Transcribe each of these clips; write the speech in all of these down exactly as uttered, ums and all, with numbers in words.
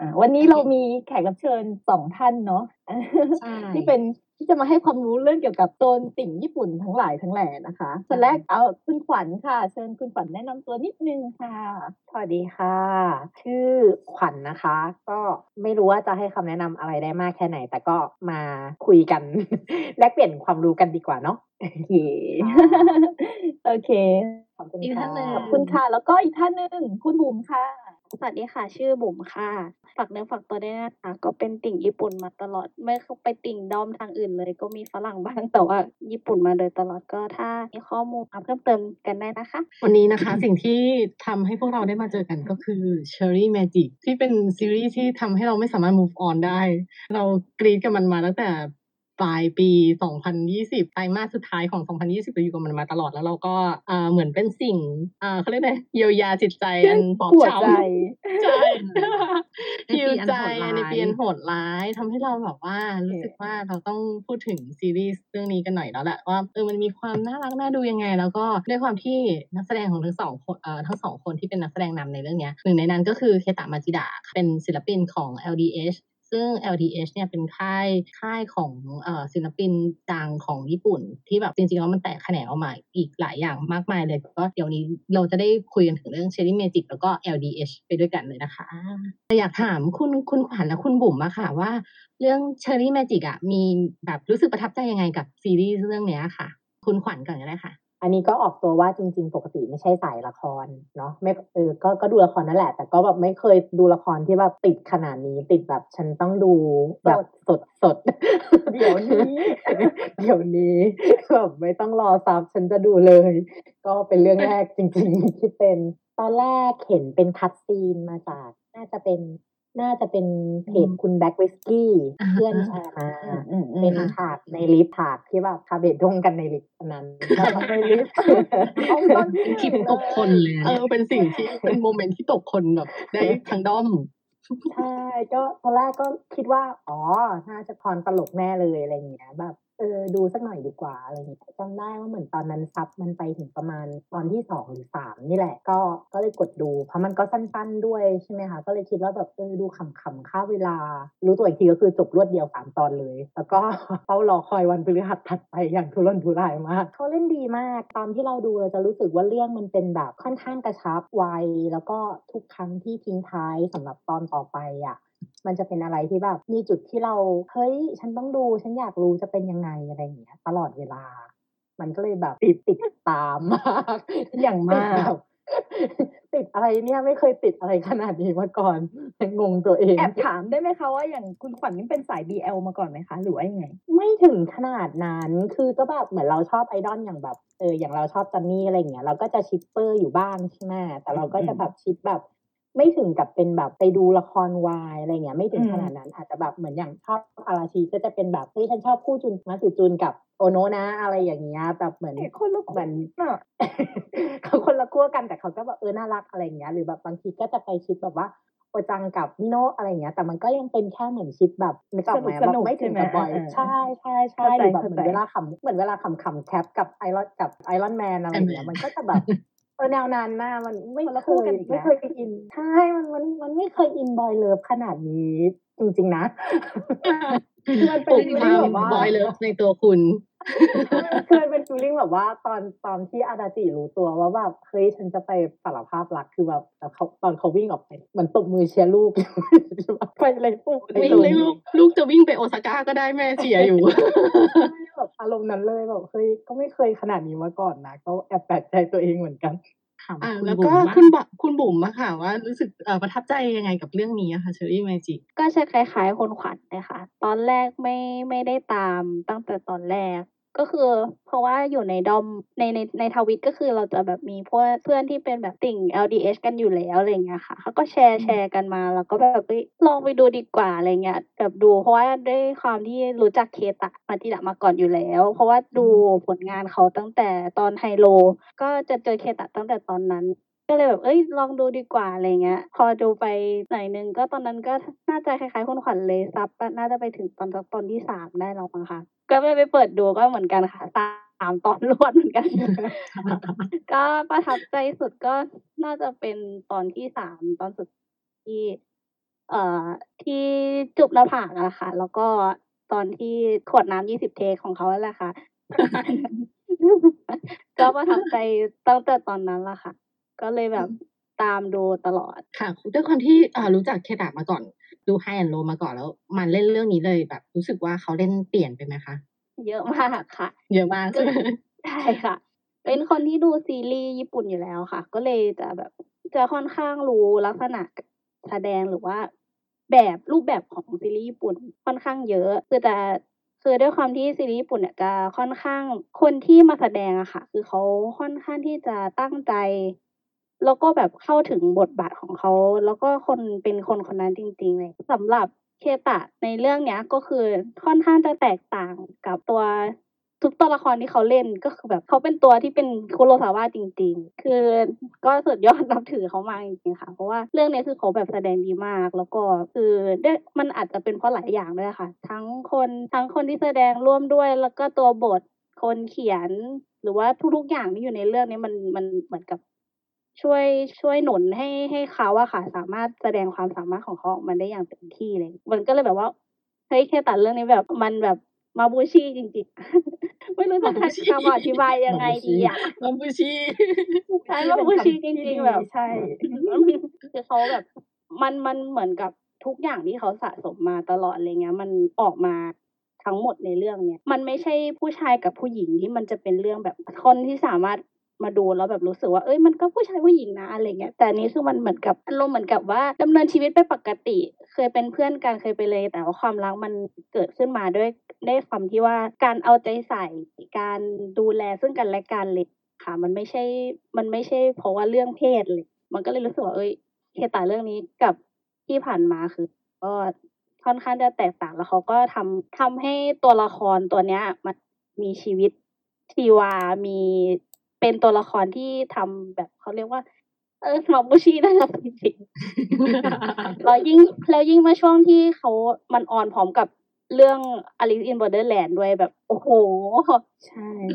วันนี้เรามีแขกรับเชิญสองท่านเนาะใช่ที่เป็นที่จะมาให้ความรู้เรื่องเกี่ยวกับโซนติ่งญี่ปุ่นทั้งหลายทั้งแหล่นะคะคนแรกเอาคุณขวัญค่ะ เชิญคุณขวัญแนะนำตัวนิดนึงค่ะสวัสดีค่ะ ชื่อขวัญนะคะ ก็ไม่รู้ว่าจะให้คำแนะนำอะไรได้มากแค่ไหน แต่ก็มาคุยกัน แลกเปลี่ยนความรู้กันดีกว่าเนาะโอเค โอเคขอบคุณอีกค่ะท่านหนึ่งขอบคุณค่ะ แล้วก็อีกท่านหนึ่งคุณบุ๋มค่ะสวัสดีค่ะ ชื่อบุ๋มค่ะ ฝากเนื้อฝากตัวด้วยนะคะ ก็เป็นติ่งญี่ปุ่นมาตลอด ไม่เคยไปติ่งด้อมทางอื่นเลย ก็มีฝรั่ง บ้าง แต่ว่าญี่ปุ่นมาโดยตลอด ก็ถ้ามีข้อมูลมาเพิ่มเติมกันได้นะคะวันนี้นะคะ สิ่งที่ทำให้พวกเราได้มาเจอกันก็คือ Cherry Magic ที่เป็นซีรีส์ที่ทำให้เราไม่สามารถ move on ได้ เรากรี๊ดกับมันมาตั้งแต่ปลายปี สองพันยี่สิบ ไตรมาสสุดท้ายของ สองพันยี่สิบ เราอยู่กับมันมาตลอด แล้วเราก็ อ่า เหมือนเป็นสิ่ง อ่า เขาเรียกอะไร เยียวยาจิตใจอันบอบปวดช้ำใจใช่ในปี heal อันใจโหดร้ายในปีอันโหดร้าย ทำให้เราแบบว่ารู้สึกว่าเราต้องพูดถึงซีรีส์เรื่องนี้กันหน่อยแล้วแหละว่า เออ มันมีความน่ารักน่าดูยังไง แล้วก็ด้วยความที่นักแสดงของทั้ง สอง คน เอ่อ ทั้ง สอง คนที่เป็นนักแสดงนำในเรื่องเนี้ย หนึ่งในนั้นก็คือเคตะ มาจิดะ เป็นศิลปินของ แอล ดี เอช ซึ่ง แอล ดี เอช เนี่ยเป็นค่าย ค่ายของ เอ่อ ศิลปินดังของญี่ปุ่น ที่แบบจริง ๆ แล้วมันแตกแขนงออกมาอีกหลายอย่างมากมายเลย ก็เดี๋ยวนี้เราจะได้คุยกันถึงเรื่อง Cherry Magic แล้วก็ แอล ดี เอช ไปด้วยกันเลยนะคะ อยากถามคุณ คุณขวัญและคุณบุ๋มอะค่ะว่า เรื่อง Cherry Magic อะมีแบบรู้สึกประทับใจยังไงกับซีรีส์เรื่องเนี้ยค่ะ? คุณขวัญก่อนก็ได้ค่ะอันนี้ก็ออกตัวว่าจริง ๆ ปกติไม่ใช่สายละครเนาะ ไม่ เออ ก็ ก็ดูละครนั่นแหละ แต่ก็แบบไม่เคยดูละครที่แบบติดขนาดนี้ ติดแบบฉันต้องดูแบบสด ๆเดี๋ยวนี้เดี๋ยวนี้ แบบไม่ต้องรอซับ ฉันจะดูเลย ก็เป็นเรื่องแรกจริง ๆ ที่เป็น ตอนแรกเห็นเป็น คัตซีน มาจาก น่าจะเป็น น่าจะเป็นเพจคุณ Black Whisky อะฮะเพื่อนแชร์มาอืมเป็นๆ ๆฉากในลิฟต์ ฉากที่แบบคาเบะด้งกันในลิฟต์อันนั้นในลิฟต์ เอาตอนที่เป็นคลิปหนึ่งตกคนเลยเลยเออ เป็นสิ่งที่ เป็นโมเมนต์ที่ตกคนแบบได้ทั้งด้อมใช่ ก็ตอนแรกก็คิดว่า อ๋อ น่าจะพรตลกแน่เลย อะไรอย่างเงี้ย แบบ เออ ดูสักหน่อยดีกว่า อะไรอย่างงี้ จำได้ว่าเหมือนตอนนั้นซับมันไปถึงประมาณตอนที่ สอง หรือ สาม นี่แหละ ก็ ก็เลยกดดู เพราะมันก็สั้น ๆ ด้วย ใช่ไหมคะ ก็เลยคิดว่าแบบ เออ ดูขำ ๆ ฆ่าเวลา รู้ตัวอีกทีก็คือจบรวดเดียว สาม ตอนเลย แล้วก็ เฝ้ารอคอยวันพฤหัสถัดไปอย่างทุรนทุรายมาก เขาเล่นดีมาก ตอนที่เราดูเราจะรู้สึกว่าเรื่องมันเป็นแบบค่อนข้างกระชับ ไว แล้วก็ทุกครั้งที่ทิ้งท้ายสำหรับตอนต่อไปอะ มันจะเป็นอะไรที่แบบมีจุดที่เรา เฮ้ย ฉันต้องดู ฉันอยากรู้จะเป็นยังไง อะไรอย่างเงี้ย ตลอดเวลา มันก็เลยแบบติด ติดตาม มากอย่างมากติดแบบ ติดอะไรเนี่ย ไม่เคยติดอะไรขนาดนี้มาก่อน ยังงงตัวเองแอบถามได้ไหมคะว่า อย่างคุณขวัญนี่เป็นสาย บี แอล มาก่อนไหมคะ หรือว่ายังไง? ไม่ถึงขนาดนั้น คือก็แบบเหมือนเราชอบ idol อย่างแบบ เออ อย่างเราชอบจอนนี่ อะไรอย่างเงี้ย เราก็จะ shipper อยู่บ้าง ใช่ไหม แต่เราก็จะแบบ ship แบบไม่ถึงกับเป็นแบบไปดูละครวาย อะไรอย่างเงี้ย ไม่ถึงขนาดนั้น อาจจะแบบเหมือนอย่างชอบอาราชิก็จะเป็นแบบ เฮ้ย ฉันชอบคู่จุน มัตสึจุนกับโอโนะนะ อะไรอย่างเงี้ย แบบเหมือนเอ๊ะ คนละเหมือนอะเขาคนละขั้วกัน แต่เขาก็แบบ เออ น่ารัก อะไรอย่างเงี้ย หรือแบบบางทีก็จะไป ship แบบว่าโอจังกับมิโนะ อะไรอย่างเงี้ย แต่มันก็ยังเป็นแค่เหมือน ship แบบ นึกออกไหมสแบบนุกไม่ๆ ใชถึ่งไหม? กับบ่อยเออใช่ ๆเข้าๆใจหรือแบบเข้าเหมือใจนเวลาขำ เหมือนเวลาขำ ๆ Cap กับ Iron กับ Iron Man อะไรอย่างเงี้ย มันก็จะแบบ เออ แนวนั้นน่ะ มันไม่คนละเคคู่กัยนอีกไม่แล้วเคยอิน ใช่ มัน มัน มันไม่เคยอิน Boy Love ขนาดนี้จริง ๆ นะ คือมัน เป็ปลนุกฟีลควลิงามแบบว่า Boy Love ในตัวคุณใช่ คือมันเป็นฟีลลิงแบบว่าตอน ตอนที่อาดาจิรู้ตัวว่าแบบ เฮ้ย ฉันจะไปสารภาพรัก คือแบบ แต่เขา ตอนเขาวิ่งออกไปเหมือนตบมือเชียร์ลูก ไปเลยลูก ไปวิ่งเลเลย ยลูก ลูกจะวิ่งไปโอซาก้าก็ได้ แม่เชียร์อยู่ใช่ แบบอารมณ์นั้นเลย แบบ เฮ้ย ก็ไม่เคยขนาดนี้มาก่อนนะ ก็แอบแปลกใจตัวเองเหมือนกันถามอ่าคุณแล้วบุ๋ก็มบ้าคุงณ บคุณบุ๋มอะค่ะว่า รู้สึก เอ่อ ประทับใจยังไงกับเรื่องนี้อะค่ะ Cherry Magic? ก็จะคล้าย ๆ คุณขวัญเลยค่ะ ตอนแรกไม่ ไม่ได้ตามตั้งแต่ตอนแรก ก็คือเพราะว่าอยู่ในด้อม ใน ใน ในทวิต ก็คือเราจะแบบมีพวกเพื่อนที่เป็นแบบติ่ง แอล ดี เอช กันอยู่แล้ว อะไรอย่างเงี้ยค่ะ เขาก็แชร์ ๆ กันมา เราก็แบบ เฮ้ย ลองไปดูดีกว่า อะไรอย่างเงี้ย แบบดู เพราะว่าด้วยความที่รู้จักเคตะ มาจิดะ มาก่อนอยู่แล้ว เพราะว่าดูผลงานเขาตั้งแต่ตอนไฮโล ก็จะเจอเคตะตั้งแต่ตอนนั้น ก็เลยแบบ เฮ้ย ลองดูดีกว่า อะไรอย่างเงี้ย พอดูไปหน่อยหนึ่ง ก็ตอนนั้นก็น่าจะคล้าย ๆ คุณขวัญเลย ซับก็น่าจะไปถึงตอนสักตอนที่ สาม ได้แล้วมั้งคะ ก็เลยไปเปิดดูก็เหมือนกันค่ะ สาม ตอน รวดเหมือนกัน ก็ประทับใจสุดก็น่าจะเป็นตอนที่ สาม ตอนสุดที่เอ่อที่จุบหน้าผากอะค่ะ แล้วก็ตอนที่ขวดน้ำยี่สิบเทคของเขานั่นแหละค่ะ ก็ประทับใจตั้งแต่ตอนนั้นแหละค่ะ ก็เลยแบบตามดูตลอดค่ะ ด้วยความที่อ่ารู้จักเคตะมาก่อน ดู High and Low มาก่อน แล้วมาเล่นเรื่องนี้เลยแบบรู้สึกว่าเขาเล่นเปลี่ยนไปไหมคะ? เยอะมากค่ะเยอะมากก็ใช่ไหม? ใช่ค่ะ เป็นคนที่ดูซีรีส์ญี่ปุ่นอยู่แล้วค่ะ ก็เลยจะแบบจะค่อนข้างรู้ลักษณะแสดง หรือว่าแบบรูปแบบของซีรีส์ญี่ปุ่นค่อนข้างเยอะ คือจะคือด้วยความที่ซีรีส์ญี่ปุ่นเนี่ยจะค่อนข้าง คนที่มาแสดงอะค่ะ คือเขาค่อนข้างที่จะตั้งใจ แล้วก็แบบเข้าถึงบทบาทของเขา แล้วก็คนเป็นคนคนนั้นจริง ๆ เลย สำหรับเคตะในเรื่องเนี้ย ก็คือค่อนข้างจะแตกต่างกับตัวทุกตัวละครที่เขาเล่น ก็คือแบบเขาเป็นตัวที่เป็นคุโรซาวะจริง ๆ คือก็สุด ยอด นับถือเขามากจริง ๆ ค่ะ เพราะว่าเรื่องนี้คือเขาแบบแสดงดีมาก แล้วก็คือด้วย มันอาจจะเป็นเพราะหลายอย่างด้วยอะค่ะ ทั้งคน ทั้งคนที่แสดงร่วมด้วย แล้วก็ตัวบท คนเขียน หรือว่าทุก ๆ อย่างที่อยู่ในเรื่องนี้มัน มันเหมือนกับช่วย ช่วยหนุนให้ ให้เขาอะค่ะสามารถแสดงความสามารถของเขาออกมาได้อย่างเต็มที่เลย มันก็เลยแบบว่า เฮ้ย เคตะเรื่องนี้แบบมันแบบ Mabushi จริง ๆ ไม่รู้จะ Mabushi คำอธิบายยังไงดีอะ Mabushi ใช่เป็น Mabushi คำจที่ริงดีๆ แบบใช่คือเขาแบบ มัน มันเหมือนกับทุกอย่างที่เขาสะสมมาตลอด อะไรเงี้ย มันออกมาทั้งหมดในเรื่องเนี้ย มันไม่ใช่ผู้ชายกับผู้หญิงที่มันจะเป็นเรื่องแบบคนที่สามารถมาดูแล้วแบบรู้สึกว่า เฮ้ย มันก็ผู้ชายผู้หญิงนะ อะไรเงี้ย แต่อันนี้คือมันเหมือนกับ อารมณ์เหมือนกับว่าดำเนินชีวิตไปปกติ เคยเป็นเพื่อนกัน เคยไปเลย แต่ว่าความรักมันเกิดขึ้นมาด้วย ด้วยความที่ว่าการเอาใจใส่ การดูแลซึ่งกันและกันเลยค่ะ มันไม่ใช่ มันไม่ใช่เพราะว่าเรื่องเพศเลย มันก็เลยรู้สึกว่า เฮ้ย เคตะเรื่องนี้กับที่ผ่านมาคือก็ค่อนข้างจะแตกต่าง แล้วเขาก็ทำ ทำให้ตัวละครตัวเนี้ยมันมีชีวิตชีวา มี เป็นตัวละครที่ทำแบบ เขาเรียกว่า เออ Mabushi น่ารักจริง ๆ แล้วยิ่ง แล้วยิ่งเมื่อช่วงที่เขา มันออนพร้อมกับเรื่อง Alice in Borderland ด้วยแบบ โอ้โฮใช่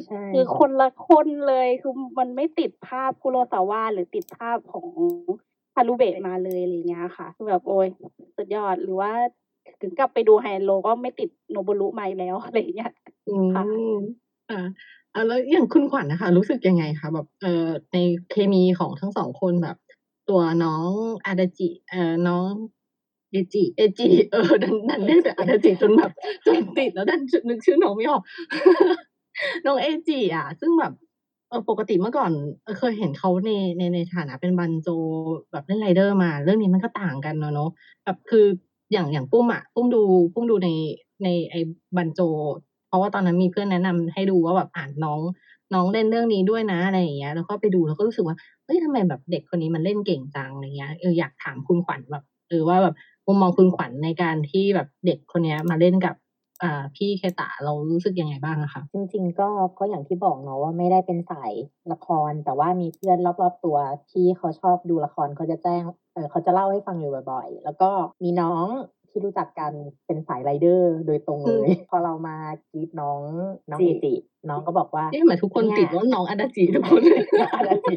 คือๆคนละคนเลย คือมันไม่ติดภาพคุโรซาวะ หรือติดภาพของฮารุเบะมาเลย อะไรอย่างเงี้ยค่ะ คือแบบ โอ๊ย สุดยอด หรือว่าถึงกลับไปดู High and Low ก็ไม่ติดโนบุรุมาอีกแล้ว อะไรอย่างเงี้ยอืค่ะม ค่ะ อ่า แล้วอย่างคุณขวัญน่ะค่ะ รู้สึกยังไงคะ? แบบ เอ่อ ในเคมีของทั้ง สอง คนแบบตัวน้องอาดาจิ เอ่อ น้องเอจิ เอจิ เออ ดัน ดันเรียกแต่อาดาจิจนแบบ จนติดแล้วดัน ช นึกชื่อน้องไม่ออก น้องเอจิอะ ซึ่งแบบ เอ่อ ปกติเมื่อก่อน เออ เคยเห็นเขาใน ใน ในฐานะเป็น Banjo แบบเล่น Rider มา เรื่องนี้มันก็ต่างกันอะเนาะ แบบคืออย่าง อย่างปุ้มอะ ปุ้มดู ปุ้มดูใน ในไอ้ Banjo เพราะว่าตอนนั้นมีเพื่อนแนะนำให้ดูว่าแบบ อ่า น้อง น้องเล่นเรื่องนี้ด้วยนะ อะไรอย่างเงี้ย แล้วก็ไปดูแล้วก็รู้สึกว่า เฮ้ย ทำไมแบบเด็กคนนี้มันเล่นเก่งจัง อะไรเงี้ย เออ อยากถามคุณขวัญแบบ เออ ว่าแบบมุมมองคุณขวัญในการที่แบบเด็กคนเนี้ยมาเล่นกับ อ่า พี่เคตะ เรารู้สึกยังไงบ้างอะคะ? จริง ๆ ก็ ก็อย่างที่บอกเนาะว่าไม่ได้เป็นสายละคร แต่ว่ามีเพื่อนรอบ ๆ ตัวที่เขาชอบดูละคร เขาจะแจ้ง เอ่อ เขาจะเล่าให้ฟังอยู่บ่อย ๆ แล้วก็มีน้องที่รู้จักกันเป็นสาย Rider โดยตรงอืเลมย พอเรามากรีตน้อง น้องเอจิ น้องก็บอกว่าเอ๊ะ ทำไมทุกคนเนี่ยติดว่าน้องอาดาจิ ทุกคนเลยน้องอาดาจิ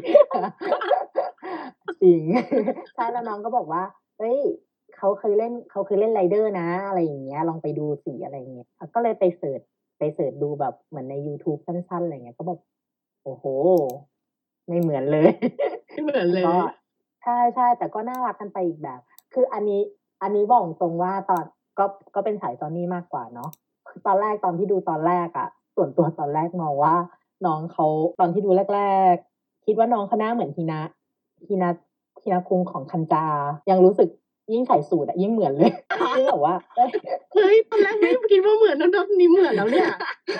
จริง ใช่ แล้วน้องก็บอกว่า เฮ้ย เขาเคยเล่น เขาเคยเล่น Rider นะ อะไรอย่างเงี้ย ลองไปดูสิ อะไรอย่างเงี้ย เราก็เลยไปเซิร์ช ไปเซิร์ชดูแบบเหมือนในยูทูบสั้น ๆ อะไรอย่างเงี้ย ก็แบบ โอ้โฮ ไม่เหมือน เลยไม่เหมือนเลก็ยใช่ ๆ แต่ก็น่ารักกันไปอีกแบบ คืออันนี้ อันนี้บอกตรงว่าตอน ก็ ก็เป็นสาย Johnny มากกว่าเนาะ คือตอนแรก ตอนที่ดูตอนแรกอะ ส่วนตัวตอนแรกมองว่าน้องเขา ตอนที่ดูแรก ๆ คิดว่าน้องเขาหน้าเหมือนฮินะ ฮินะ ฮินะคุงของ KANJA ยังรู้สึกยิ่งใส่สูทอะยิ่งเหมือน เลย ยิ่งแบบว่า เฮ้ยเฮ้ย ตอนแรกไม่คิดว่าเหมือนนะ ตอนนี้เหมือนแล้วเนี่ย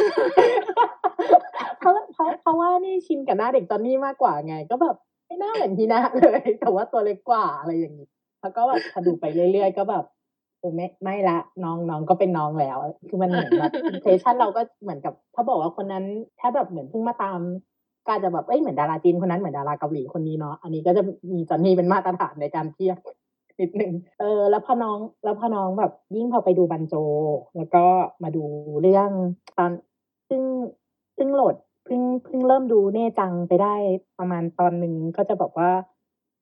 เพราะ เพราะ เพราะว่านี่ชินกับหน้าเด็ก Johnny มากกว่าไง ก็แบบไม่น่าเหมือนฮินะ เลย แต่ว่าตัวเล็กกว่า อะไรอย่างงี้ แล้วก็แบบพอดูไปเรื่อย ๆ ก็แบบ เออ ไม่ ไม่แล้ว น้อง น้องก็เป็นน้องแล้ว คือมันเหมือนแบบ impression เราก็เหมือนกับ ถ้าบอกว่าคนนั้น ถ้าแบบเหมือนเพิ่งมาตาม ก็อาจจะแบบ เฮ้ย เหมือนดาราจีนคนนั้น เหมือนดาราเกาหลีคนนี้เนาะ อันนี้ก็จะมี Johnny เป็นมาตรฐานในการเทียบ นิดหนึ่ง เออ แล้วพอน้อง แล้วพอน้องแบบ ยิ่งพอไปดู Banjo แล้วก็มาดูเรื่องตอน เพิ่ง เพิ่งโหลด เพิ่ง เพิ่งเริ่มดูเน่จังไปได้ประมาณตอนหนึ่ง ก็จะบอกว่า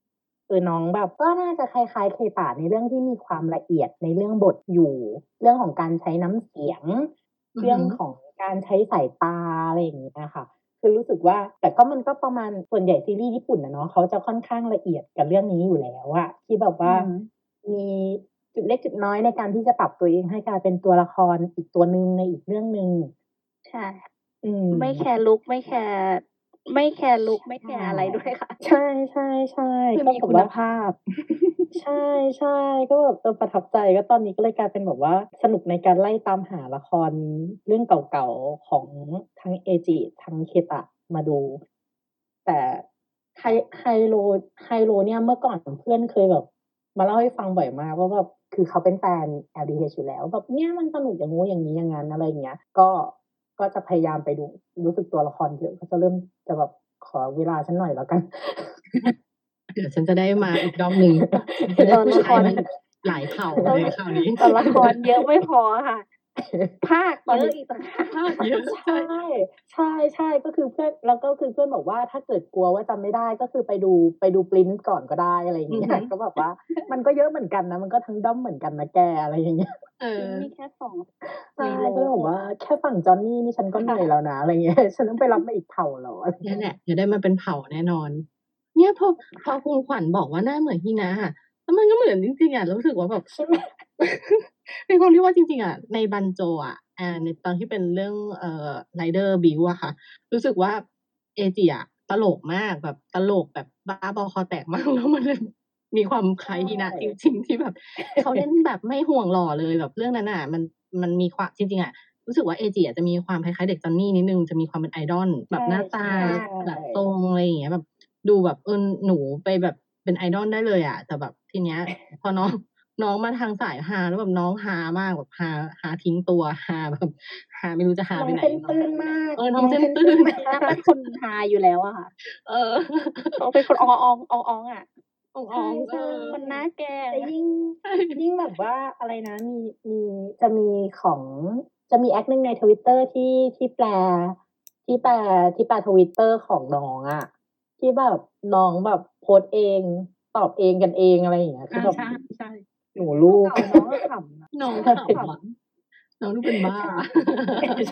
เออน้องแบบก็น่าจะคล้ายๆเคตาในเรื่องที่มีความละเอียดในเรื่องบทอยู่ เรื่องของการใช้น้ำเสียงอือเรื่ฮึองของการใช้สายตาอะไรอย่างนี้นะคะคือรู้สึกว่าแต่ก็มันก็ประมาณส่วนใหญ่ซีรีส์ญี่ปุ่นนะเนาะเขาจะค่อนข้างละเอียดกับเรื่องนี้อยู่แล้วอะที่แบบว่าอืมมีจุดเล็กจุดน้อยในการที่จะปรับตัวเองให้กลายเป็นตัวละครอีกตัวหนึ่งในอีกเรื่องหนึ่งใช่อืมไม่แคร์ลุคไม่แคร์ไม่แคร์ลุคไม่แคร์อะไรด้วยค่ะใช่ใช่ใช่คือก็มีแบบคุณว่าภาพใช่ใช่ก็แบบเออประทับใจก็ตอนนี้ก็เลยกลายเป็นแบบว่าสนุกในการไล่ตามหาละครเรื่องเก่าๆของทั้งเอจิทั้งเคตะมาดู แต่ไฮไฮโลไฮโลเนี่ยเมื่อก่อนเพื่อนเคยแบบ มาเล่าให้ฟังบ่อยมากว่าแบบคือเขาเป็นแฟน แอล ดี เอช อยู่แล้วแบบเนี่ยมันสนุกอย่างงู้นอย่างนี้อย่างนั้นอะไรอย่างเงี้ย ก็ก็จะพยายามไปดูรู้สึกตัวละครเยอะก็จะเริ่มจะแบบขอเวลาฉันหน่อยแล้วกันเดี๋ยวฉันจะได้มาอีกรอบหนึ่งจะได้ตัวผู้ละคชายรมาอีกหลายเผ่าเลยคราวนี้ตัวละครเยอะไม่พอค่ะ ภาคเยอะอีกต่างหากภาคเยอะใช่ใช่ใช่ก็คือเพื่อนแล้วก็คือเพื่อนบอกว่าถ้าเกิดกลัวว่าจำไม่ได้ก็คือไปดูไปดูปรินท์ก่อนก็ได้อะไรอย่างเงี้อือย ฮึก็แบบว่า มันก็เยอะเหมือนกันนะ มันก็ทั้งด้อมเหมือนกันนะแกอะไรอย่างเงี้ยเออมีแค่สองใช่มีโลก็เลยบอกว่าแค่ฝั่งจอนนี่นี่ฉันก็เหนื่อยแล้วนะอะไรเงี้ย ฉันต้องไปรับมาอีกเผ่าเหรออะไรเนี่ยแหละจะได้มาเป็นเผ่าแน่นอน เนี่ยพอพอคุณขวัญบอกว่าหน้าเหมือนฮีนะอะแล้วมันก็เหมือนจริงๆอะรู้สึกว่าแบบใช่ไหมในความที่ว่าจริงๆอะในบันโจอะอ่าในตอนที่เป็นเรื่องเอ่อไรเดอร์บิวอะค่ะ รู้สึกว่าเอจิอะตลกมากแบบตลกแบบบ้าบอคอแตกมาก แล้วมันเลยมีความคล้ายฮีนะจริง ๆ ที่แบบเขาเล่นแบบไม่ห่วงหล่อเลยแบบเรื่องนั้นอะมันมันมีความจริงๆอะรู้สึกว่าเอจิอะจะมีความคล้ายๆเด็กจอนนี่นิดนึงจะมีความเป็นไอดอลแบบหน้าตาใช่ใช่แบบทรงอะไรอย่างเงี้ยแบบ ดูแบบเออหนูไปแบบเป็นไอดอลได้เลยอะแต่แบบทีเนี้ย พอน้องน้องมาทางสายฮาแล้วแบบน้องฮามากแบบฮาฮาทิ้งตัวฮาแบบฮาไม่รู้จะฮาน้อไปงไหนเส้นตื้นมากเออน้องเส้นตื้นมาฮีนะเป็นคนฮาอยู่แล้วอะค่ะเออเขาเป็นคนอองอองอองอองอะอองใช่ๆเอใช่อคนหน้าแกล้งแต่อะยิ่งใช่ยิ่งแบบว่าอะไรนะมีมีจะมีของจะมีแอคหนึ่งใน Twitter ที่ที่แปล ที่แปลที่แปล Twitter ของน้องอะที่แบบน้องแบบโพสต์เองตอบเองกันเองอะไรอย่างเงี้ยคือแบบใช่ใช่หนูลูกเก่าน้องก็ขำนะน้องใช่ขำอะน้องดูเป็นบ้าใช่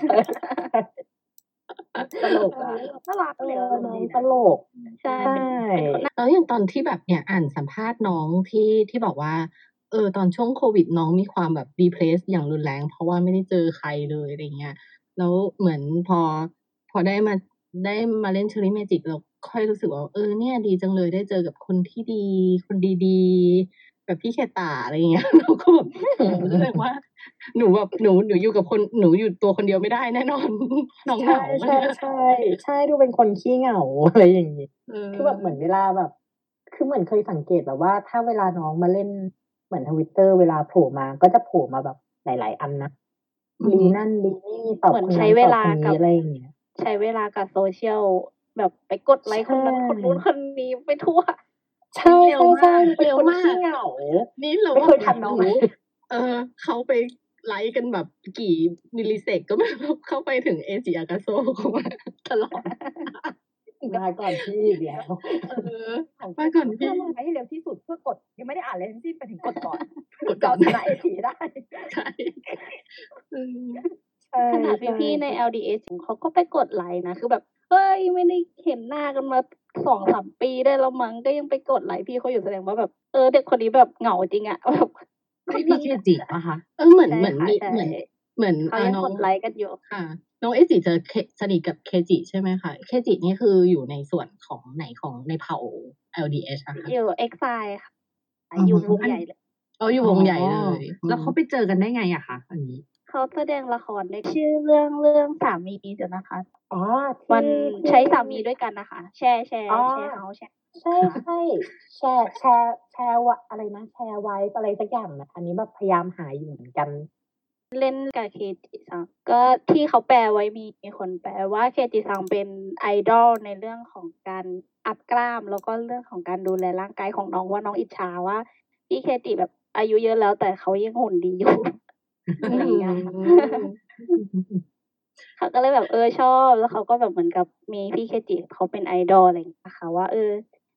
ตลกอะน่ารักเอเลยออารมน้ณ์องดีตนะลกใช่ใช่เป็นเป็นคนน่าแล้วอย่างตอนที่แบบเนี่ยอ่านสัมภาษณ์น้องที่ที่บอกว่า เออตอนช่วงโควิดน้องมีความแบบ depress อย่างรุนแรง เพราะว่าไม่ได้เจอใครเลยอะไรเงี้ย แล้วเหมือนพอพอได้มาได้มาเล่น Cherry Magic เราค่อยรู้สึกว่า เออเนี่ยดีจังเลยได้เจอกับคนที่ดี คนดีๆ แบบพี่เคตะอะไรอย่างเงี้ย เราก็แบบโอ้โฮแสดงว่าหนูแบบหนูหนูอยู่กับคนหนูอยู่ตัวคนเดียวไม่ได้แน่นอน น้องเหใช่งาอะไรใช่เงี้ยใช่ ใช่ดูเป็นคนขี้เหงา อะไรอย่างงี้เออคือแบบเหมือนเวลาแบบ คือเหมือนเคยสังเกตแบบว่าถ้าเวลาน้องมาเล่นเหมือน Twitter เวลาโผล่มาก็จะโผล่มาแบบหลาย ๆ อันนะอือรีฮึนั่นรีนี่ตอบเหมือนคนใช้นั้นเวตอบลาคนกันี้บอะไรอย่างเงี้ยใช้เวลากับ Social แบบไปกดไลก์ใชคนนั้น คนนู้น่คนนี้ไปทั่วใช่เร็วมาใช่กๆ ดูเป็นเร็วคนมาขี้กเหงานี่เราไม่ว่าเคยอยาทักนน้องรู้ เออ เขาไปไลก์กันแบบกี่มิลลิเซกก็ ไม่รู้ เข้าไปถึง Eiji Akaso เขามาตลอดมาก่อนพี่อีกแล้วเออของมาก่อนเพื่พี่อลงไปให้เร็วที่สุดเพื่อกด ยังไม่ได้อ่านอะไรทั้งสิ้นไปถึงกดก่อนกดจะก่อเอานชนะเอจิให้ได้ใช่ อืมใช่ขนาดใช่พี่ ๆ ใน แอล ดี เอช เขาก็ไปกดไลก์นะ คือแบบ เฮ้ย ไม่ได้เห็นหน้ากันมา สองสาม ปีได้แล้วมั้ง ก็ยังไปกดไลก์พี่เขาอยู่ แสดงว่าแบบ เออ เด็กคนนี้แบบเหงาจริงอะ แบบใช่พี่เคจิเปล่าคะ? เออ เหมือนใช่เหมือนค่ะมีใช่เหมือน เหมือนเขาอ่ายังน้อกดงไลก์กันอยู่ค่ะ น้องเอจิจะเค สนิทกับเคจิใช่ไหมคะ? เคจินี่คืออยู่ในส่วนของไหนของในเผ่า แอล ดี เอช อะคะอยู่ EXILE ค่ะอืออยู่ฮึวงใหญ่เลยอ๋อ อยู่วงใหญ่เลย อืแล้วเขามไปเจอกันได้ไงอะคะ อันนี้? เขาแสดงละครด้วย ชื่อเรื่อง เรื่องสามี เดี๋ยวนะคะอ๋อ ทวันที่ใช้สามีด้วยกันน่ะค่ะ แชร์ แชร์อ๋อแชร์เฮาส์ แชร์ใช่ค่ะใช่ แชร์ แชร์ แชร์ ว อะไรนะ แชร์ wife อะไรสักอย่างน่ะ อันนี้แบบพยายามหาอยู่เหมือนกันเล่นกับเคจิซัง ก็ที่เขาแปลไว้ มี มีคนแปลว่าเคจิซังเป็นไอดอลในเรื่องของการอัปกล้าม แล้วก็เรื่องของการดูแลร่างกายของน้อง ว่าน้องอิจฉาว่าพี่เคจิแบบอายุเยอะแล้ว แต่เขายังหุ่นดี อยู่อือะไรอย่างเงี้ยค่ะมเขาก็เลยแบบ เออ ชอบ แล้วเขาก็แบบเหมือนกับมีพี่เคจิเขาเป็นไอดอล อะไรอย่างเงี้ยค่ะ ว่า เออ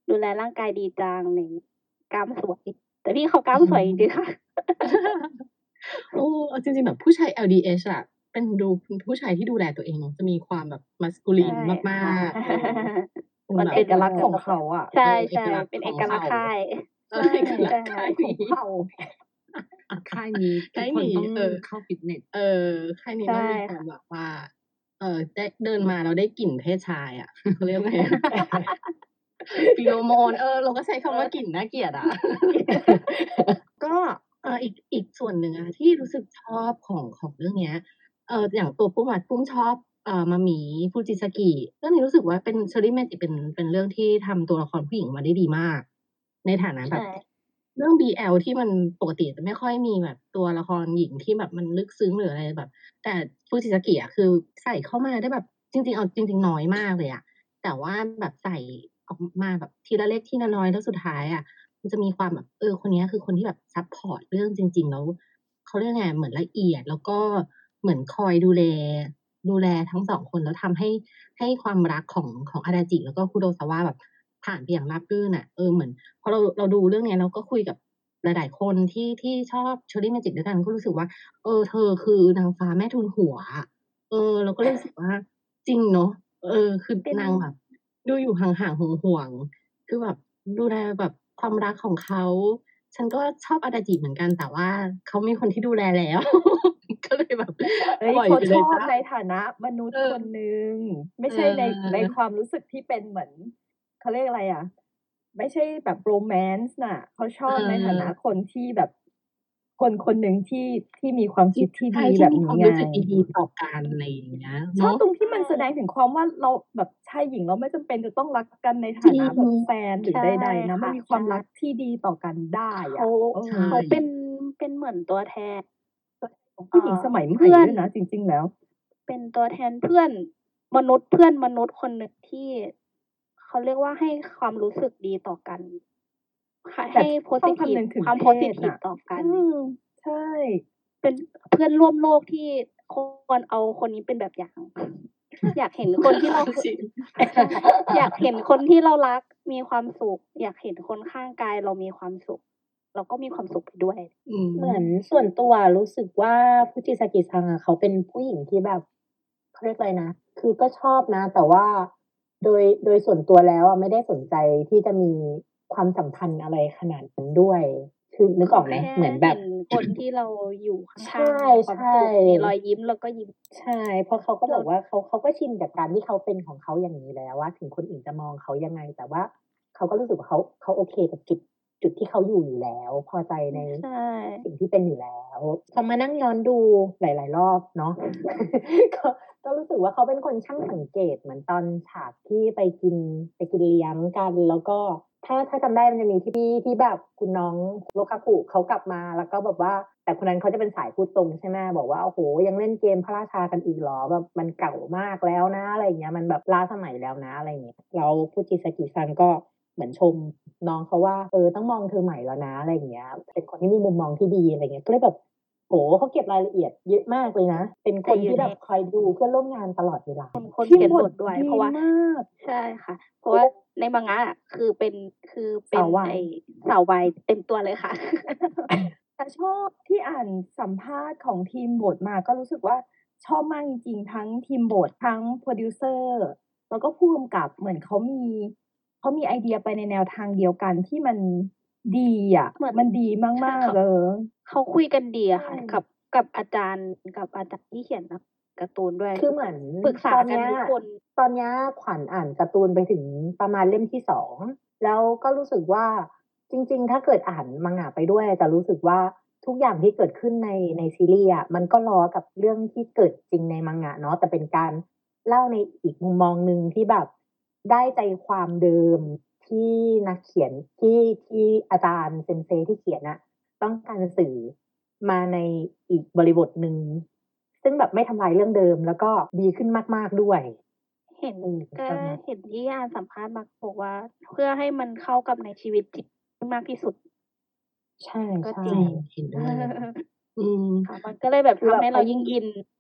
ดูแลร่างกายดีจังอะไรอย่างงี้กล้ามสวย แต่พี่เขากล้ามสวยจริงๆค่ะโอ้เอาจริงๆแบบผู้ชาย แอล ดี เอช อะเป็นดูเป็นผู้ชายที่ดูแลตัวเองเนาะจะมีความแบบใช่ masculine มากค่ะๆเออมันแบบเอกลักษณ์ของเขาอะใช่เออเอกลักษณ์ๆเป็นขเอองกลักษณ์เผ่าค่ายเออ เอกลักษณ์ใช่ค่ายของนี้เผ่าค่ายนี้ทุค่าก ยคนนี้ต้องเออเข้าฟิตเนสเออ ค่ายนี้ใช่ต้องมีควาค่ะมแบบว่า เอ่อ ได้ เดินมาแล้วได้กลิ่นเพศชายอะ เขาเรียกว่าไง อะ ฟีโรโมน เออ เราก็ใช้คำว่ากลิ่นน่าเกลียดอะ ก็ เอ่อ อีก อีกส่วนหนึ่งอะที่รู้สึกชอบของ ของเรื่องเนี้ย เอ่อ อย่างตัวปุ้มอะ ปุ้มชอบ เอ่อ Mami Fujisaki เรื่องนี้รู้สึกว่าเป็น Cherry Magic เป็น เป็นเรื่องที่ทำตัวละครผู้หญิงออกมาได้ดีมาก ในฐานะใชแบบ่เรื่อง บี แอล ที่มันปกติจะไม่ค่อยมีแบบตัวละครหญิงที่แบบมันลึกซึ้งหรืออะไรแบบ แต่ Fujisaki อะคือใส่เข้ามาได้แบบ จริง ๆ เอาจริง ๆ น้อยมากเลยอะ แต่ว่าแบบใส่ออกมาแบบทีละเล็กทีละน้อย แล้วสุดท้ายอะมันจะมีความแบบ เออ คนเนี้ยคือคนที่แบบซัปพอร์ตเรื่องจริง ๆ แล้ว เขาเรียกว่าไง เหมือนละเอียด แล้วก็เหมือนคอยดูแล ดูแลทั้ง สอง คน แล้วทำให้ ให้ความรักของ ของ Adachi แล้วก็ Kurosawa แบบผ่านไปอย่างราบรื่นอะ เออ เหมือนพอเรา เราดูเรื่องเนี้ยเราก็คุยกับหลาย ๆ คนที่ ที่ชอบ Cherry Magic ด้วยกัน ก็รู้สึกว่า เออ เธอคือนางฟ้าแม่ทุนหัวอะ เออ เราก็เลยรู้สึกว่า จริงเนาะ เออ คือเป็นนางแบบดูอยู่ห่าง ๆ ห่วง ๆ คือแบบดูแลแบบความรักของเขา ฉันก็ชอบ Adachi เหมือนกัน แต่ว่าเขามีคนที่ดูแลแล้ว ก็เลยแบบเฮ้ยปล่อยเขาไปเลชยอบจ้ะในฐานะมนุษเอย์อคนหนึ่ง ไม่เอใช่ใน ในอความรู้สึกที่เป็นเหมือน เขาเรียกอะไรอะ ไม่ใช่แบบ Romance น่ะ เขาชอบในฐานะเออคนที่แบบ คนคนหนึ่งที่ ที่มีความทคิดที่ใช่ดีทีแบ่บมีนคี้วามไงรู้สึกดี ๆ ต่อกัน อะไรอย่างเงี้ยชเนอบาะตรงที่ใช่มันแสดงถึงความว่า เราแบบชายหญิงเราไม่จำเป็นจะต้องรักกันในฐจารินะงแบบแฟนหรืใชอ่ใใด ๆ นะคมั่นะมีควาใช่มรักที่ดีต่อกันได้เขอะาเอใช่เขาเป็น เป็นเหมือนตัวแทนของเอผู้หญิง่อสมัยใหเพม่ื่อด้นวยนะ จริง ๆ แล้วเป็นตัวแทนเพื่อนมนุษย์ เพื่อนมนุษย์คนหนึ่งที่ เขาเรียกว่าให้ความรู้สึกดีต่อกัน ค่ะแใตห่้ต้องคำ positive นึงถึงความเพศ positive น่ะต่อกัอืนม ใช่เป็นเพื่อนร่วมโลกที่ควรเอาคนนี้เป็นแบบอย่าง อยากเห็นคนที่เรา คจริงใช่ อยากเห็นคนที่เรารักมีความสุข อยากเห็นคนข้างกายเรามีความสุข เราก็มีความสุขไปด้วยอืมเหมือนส่วนตัวรู้สึกว่า Fujisaki-san อะเขาเป็นผู้หญิงที่แบบ เขาเรียกอะไรนะ คือก็ชอบนะ แต่ว่าโดย โดยส่วนตัวแล้วอะไม่ได้สนใจที่จะมีความสัมพันธ์อะไรขนาดนั้นด้วย คือนึกขออกไหมแค่เหมือนแบเห็บนคนที่เราอยู่ข้ใชาง ๆ มีความสุข มีรอ่ๆยยิ้ม เราก็ยิ้มใช่ เพราะเขาก็เรบอกว่า เขา เขาก็ชินกับการที่เขาเป็นของเขาอย่างงี้แล้วอะ ถึงคนอื่นจะมองเขายังไง แต่ว่าเขาก็รู้สึกว่าเขา เขาโอเคกับจุด จุดที่เขาอยู่อยู่แล้ว พอใจในใช่สิ่งที่เป็นอยู่แล้ว พอมานั่งย้อนดูหลาย ๆ รอบเนาะ ก็ ก็รู้สึกว่าเขาเป็นคนช่างสังเกต เหมือนตอนฉากที่ไปกิน ไปกินเลี้ยงกัน แล้วก็ถ้า ถ้าจำได้มันจะมีที่ ที่ ที่แบบคุณน้องโรคากุเขากลับมา แล้วก็แบบว่า แต่คนนั้นเขาจะเป็นสายพูดตรงใช่ไหม บอกว่า "โอ้โฮ ยังเล่นเกมพระราชากันอีกเหรอ? แบบมันเก่ามากแล้วนะ" อะไรอย่างเงี้ย "มันแบบล้าสมัยแล้วนะ" อะไรอย่างเงี้ย แล้ว Fujisaki-san ก็เหมือนชมน้องเขาว่า "เออ ต้องมองเธอใหม่แล้วนะ" อะไรอย่างเงี้ย เป็นคนที่มีมุมมองที่ดี อะไรอย่างเงี้ย ก็เลยแบบ โอ้โฮ เขาเก็บรายละเอียดเยอะมากเลยนะ เป็นแตค่นอยู่ที่ในแบบคอยดูเพื่อนร่วมงานตลอดเวลาคน คนเขีเขียยนนบบ ททด้วยดีเพราะว่ามากใช่ค่ะ เพราะว่าใน Manga อะคือเป็น คือเป็สาน ววาไอ้ยสาววายเต็มตัวเลยค่ะแต่ชอบที่อ่านสัมภาษณ์ของทีมบทมา ก็รู้สึกว่าชอบมากจริง ๆ ทั้งทีมบท ทั้งโพรดิวเซอร์ แล้วก็ผู้กำกับ เหมือนเขามี เขามีไอเดียไปในแนวทางเดียวกันที่มันดีอะเหมือนมันดีใช่มากเขาๆ เออเขาคุยกันดีอะใช่ค่ะ กับ กับอาจารย์ กับอาจารย์ที่เขียนหนังการ์ตูนด้วยคือเหมือนปรึกษาตอนกัเนี้ยนทุกคนตอนเนี้ยขวัญอ่านการ์ตูนไปถึงประมาณเล่มที่ สอง แล้วก็รู้สึกว่า จริง ๆ ถ้าเกิดอ่าน Manga ไปด้วยจะรู้สึกว่า ทุกอย่างที่เกิดขึ้นใน ในซีรีส์อะ มันก็ล้อกับเรื่องที่เกิดจริงใน Manga เนาะ แต่เป็นการเล่าในอีกมุมมองหนึ่งที่แบบได้ใจความเดิมที่นักเขียน ที่ ที่อาจารย์เซนเซที่เขียนอะต้องการสื่อมาในอีกบริบทหนึ่ง ซึ่งแบบไม่ทำลายเรื่องเดิม แล้วก็ดีขึ้นมาก ๆ ด้วยเห็นอืมก็ประมาณเห็นที่อ่านสัมภาษณ์มาบอกว่า เพื่อให้มันเข้ากับในชีวิตจริงให้มากที่สุดใช่ก็ใช่จริงจริง เห็นด้วยเลย อืมค่ะ มันก็เลยแบบคือทำแบบให้เขเรายิ่งอิน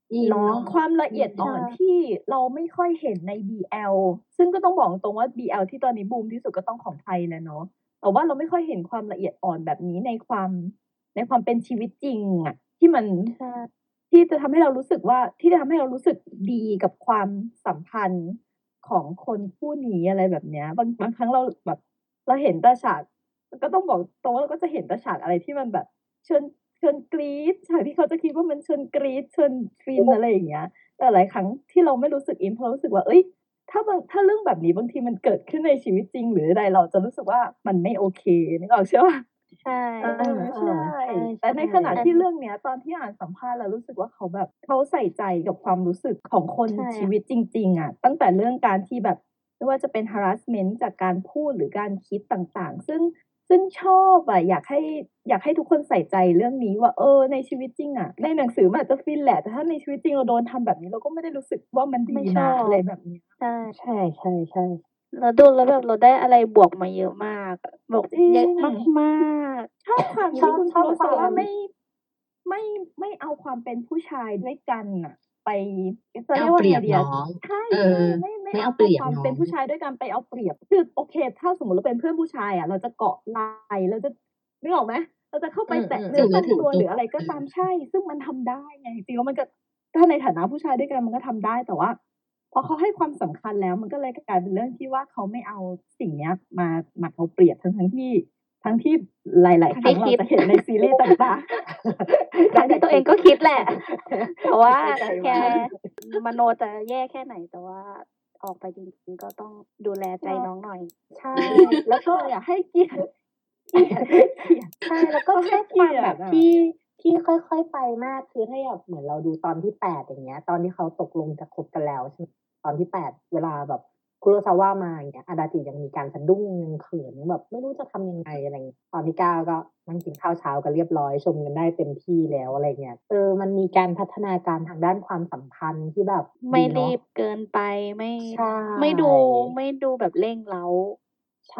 อินเนาะเนาะความละอืเอียดมอ่อนใช่ที่เราไม่ค่อยเห็นใน บี แอล ซึ่งก็ต้องบอกตรง ๆ ว่า บี แอล ที่ตอนนี้บูมที่สุดก็ต้องของไทยแหละเนาะ แต่ว่าเราไม่ค่อยเห็นความละเอียดอ่อนแบบนี้ในความ ในความเป็นชีวิตจริงอะ ที่มันใช่ที่จะทำให้เรารู้สึกว่า ที่จะทำให้เรารู้สึกดีกับความสัมพันธ์ของคนคู่นี้ อะไรแบบเนี้ย บาง บางครั้งเราแบบ เราเห็นแต่ฉาก ก็ต้องบอกตรงว่า เราก็จะเห็นแต่ฉากอะไรที่มันแบบชวน ชวนกรี๊ด ฉากที่เขาจะคิดว่ามันชวนกรี๊ด ชวนฟิน อะไรอย่างเงี้ย แต่หลายครั้งที่เราไม่รู้สึกอิน เพราะเรารู้สึกว่า เฮ้ย ถ้าบาง ถ้าเรื่องแบบนี้บางทีมันเกิดขึ้นในชีวิตจริง หรือใด เราจะรู้สึกว่ามันไม่โอเค นึกออกใช่เปล่า? ใช่เออ ใช่ๆแต่ในขณะอันที่เรื่องเนี้ย ตอนที่อ่านสัมภาษณ์แล้วรู้สึกว่าเขาแบบ เขาใส่ใจกับความรู้สึกของคนใช่ชีค่ะวิตจริง ๆ อะ ตั้งแต่เรื่องการที่แบบ ไม่ว่าจะเป็น harassment จากการพูดหรือการคิดต่าง ๆ ซึ่ง ซึ่งชอบอะ อยากให้ อยากให้ทุกคนใส่ใจเรื่องนี้ว่า เออ ในชีวิตจริงอะ ในหนังสือมันอาจจะฟินแหละ แต่ถ้าในชีวิตจริงเราโดนทำแบบนี้ เราก็ไม่ได้รู้สึกว่ามันดไม่ีชนะออะไรบแบบนี้ใช่ใช่ ๆ ๆเราดูแล้วแบบเราได้อะไรบวกมาเยอะมากอะ บวกจริเยอะงมากชอบความชที่คุณชอบ ชอบค Kurosawa วามไม่ ไม่ ไม่เอาความเป็นผู้ชายด้วยกันน่ะไป จะไม่เรีเอยากว่เปารีไงดีอยบน้ะองใช่เออๆ ไม่ ไม่ไม่เอเอาเปรียบความน้อเป็นงผู้ชายด้วยกันไปเอาเปรียบ คือโอเค ถ้าสมมุติเราเป็นเพื่อนผู้ชายอะ เราจะเกาะไหล่ เราจะ นึกออกไหม? เราจะเข้าอืไปแตะมเนืๆ้ถึองเนืต้้องตัวอถึงตหรัืวออะไรก็เอตามอใช่ ซึ่งมันทำได้ไง จริง ๆ แล้วมันก็ ถ้าในฐานะผู้ชายด้วยกันมันก็ทำได้ แต่ว่าพอเขาให้ความสำคัญแล้ว มันก็เลยกลายเป็นเรื่องที่ว่าเขาไม่เอาสิ่งเนี้ยมา มาเอาเปรียบ ทั้ง ๆ ที่ ทั้งที่หลายทั้ๆงทครั้ี่งเรคาิดจะเห็นในซีรีส์ต่าง ๆทั้งที่ตัวเองก็คิดแหละ แต่ว่าเข้าใจแค่มากมโนจะแย่แค่ไหน แต่ว่าออกไปจริง ๆ ก็ต้องดูแลใจเนาะน้องหน่อยใช่แแลล้้ววก็ก็อยากให้เกียรติ เกียรติ ให้เกียรติใช่ แล้วก็ต้องชให้อบเกควีามยรแบบติอะที่ ที่ค่อย ๆ ไปมาก คือถ้าแบบเหมือนเราดูตอนที่ แปด อย่างเงี้ย ตอนที่เขาตกลงจะคบกันแล้ว ใช่ ตอนที่ แปด เวลาแบบ Kurosawa มา อย่างเงี้ย Adachi ยังมีการสะดุ้ง ยังเขิน แบบไม่รู้จะทำยังไง อะไรงี้ ตอนที่ เก้า ก็นั่งกินข้าวเช้ากันเรียบร้อย ชมกันได้เต็มที่แล้ว อะไรเงี้ย เออ มันมีการพัฒนาการทางด้านความสัมพันธ์ที่แบบไมดี่เนรีาะบเกินไป ไม่ใช่ไม่ดู ไม่ดูแบบเร่งเร้าใช่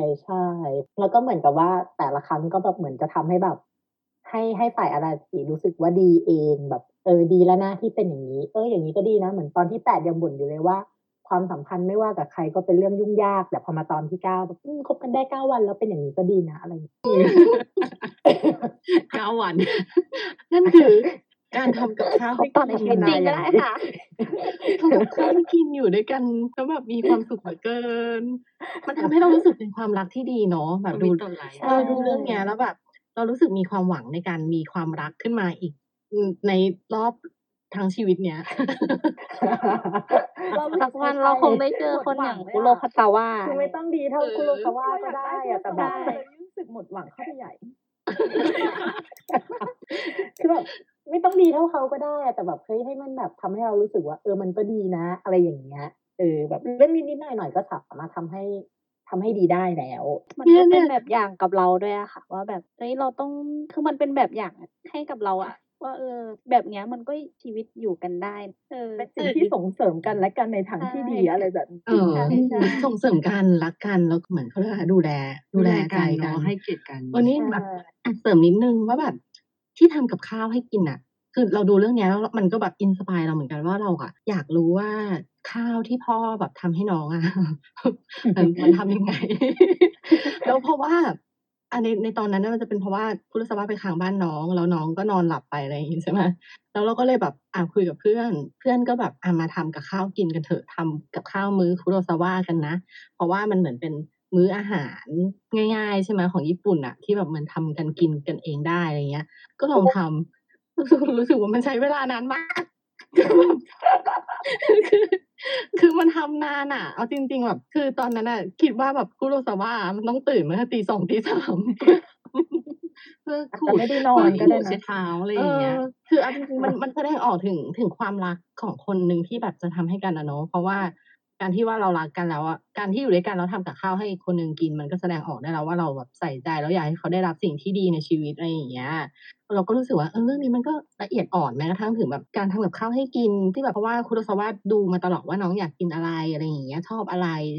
ๆ แล้วก็เหมือนกับว่า แต่ละครั้งก็แบบเหมือนจะทำให้แบบ ให้ ให้ฝ่าย Adachi รู้สึกว่าดีเอง แบบ เออ ดีแล้วนะที่เป็นอย่างงี้ เออ อย่างงี้ก็ดีนะ เหมือนตอนที่ แปด ยังบ่นอยู่เลยว่า ความสัมพันธ์ไม่ว่ากับใครก็เป็นเรื่องยุ่งยาก แต่พอมาตอนที่ เก้า แบบ อืม คบกันได้ เก้า วันแล้วเป็นอย่างงี้ก็ดีนะ อะไร งี้เก้า วัน นั่นคือการทำกับข้าวคให้ต่อในกิชีวิตนจริงก็ได้ค่ะทำกับข้าวให้กินอยู่ด้วยกัน แล้วแบบมีความสุขเหลือเกิน มันทำให้เรารู้สึกเป็นความรักที่ดีเนาะ แบบดู Sweet Life ใช่เออ ดูเรื่องเนี้ยแล้วแบบเรารู้สึกมีความหวังในการมีความรักขึ้นมาอีก อืม ในรอบทั้งชีวิตเนี้ยเรารู้สักวันใช่เราคงได้เจอหมดคนหวอยั่างงเลย อะ Kurosawa คือไม่ต้องดีเท่าเออ Kurosawa เราอก็ยากได้ได้อะ แต่แบบ Kurosawa เลย ยิ่งรู้สึกหมดหวังเข้าไปใหญ่คือแบบไม่ต้องดีเท่าเขาก็ได้อะ แต่แบบ เฮ้ย ให้มันแบบทำให้เรารู้สึกว่า เออ มันก็ดีนะ อะไรอย่างเงี้ย เออ แบบเรื่องนิด ๆ หน่อย ๆ ก็สามารถทำให้ ทำให้ดีได้แล้วมันเนี่ก็ยเเปน็ี่นยแบบอย่างกับเราด้วยอะค่ะ ว่าแบบ เฮ้ย เราต้อง คือมันเป็นแบบอย่างให้กับเราอะว่า เออ แบบเนี้ยมันก็ชีวิตอยู่กันได้ เออเป็นสิ่งที่ส่งเสริมกันและกันในทางใช่ที่ดี อะไรแบบนี้เออใช่ ๆส่งเสริมกัน รักกัน แล้วเหมือน เขาเรียกอะไร ดูแลดูดูแลแลใจกันกัเนาะนให้เกียรติกันวันนี้ใช่แบบแอบเสริมนิดหนึ่งว่าแบบ ที่ทำกับข้าวให้กินน่ะ คือเราดูเรื่องเนี้ย แล้วมันก็แบบ inspire เราเหมือนกันว่า เราอะอยากรู้ว่าข้าวที่พ่อแบบทำให้น้อง อะ มัน มันทำยังไง แล้วเพราะว่า อ่า ใน ในตอนนั้นน่ะมันจะเป็นเพราะว่า Kurosawa ไปค้างบ้านน้อง แล้วน้องก็นอนหลับไป อะไรอย่างงี้ ใช่ไหม แล้วเราก็เลยแบบ อ่า คุยกับเพื่อน เพื่อนก็แบบ อ่า มาทำกับข้าวกินกันเถอะ ทำกับข้าวมื้อ Kurosawa กันนะ เพราะว่ามันเหมือนเป็นมื้ออาหารง่าย ๆ ใช่ไหม ของญี่ปุ่นน่ะ ที่แบบมันทำกันกินกันเองได้ อะไรเงี้ย ก็ลองทำ รู้สึก รู้สึกว่ามันใช้เวลานาน มาก คือแบบ คือ คือมันทำนานอะ เอาจริง ๆ แบบ คือตอนนั้นน่ะคิดว่าแบบ Kurosawa อะมันต้องตื่นมาตั้งแต่ตี สอง ตี สาม เพื่อ เพื่อขูอาจจะดไม่ได้นเอพื่อนก็ขูได้ดนเช็ะดเท้า อะไรเออย่างเงี้ยอ คือเอาจริง ๆ มัน มันแสดงออกถึง ถึงความรักของคนหนึ่งที่แบบจะทำให้กันอะเนาะ เพราะว่าการที่ว่าเรารักกันแล้วอะ การที่อยู่ด้วยกันแล้วทำกับข้าวให้อีกคนหนึ่งกิน มันก็แสดงออกได้แล้วว่าเราแบบใส่ใจ แล้วอยากให้เขาได้รับสิ่งที่ดีในชีวิต อะไรอย่างเงี้ย เราก็รู้สึกว่า เออ เรื่องนี้มันก็ละเอียดอ่อน แม้กระทั่งถึงแบบการทำกับข้าวให้กิน ที่แบบ เพราะว่า Kurosawa ดูมาตลอดว่าน้องอยากกินอะไร อะไรอย่างเงี้ย ชอบอะไร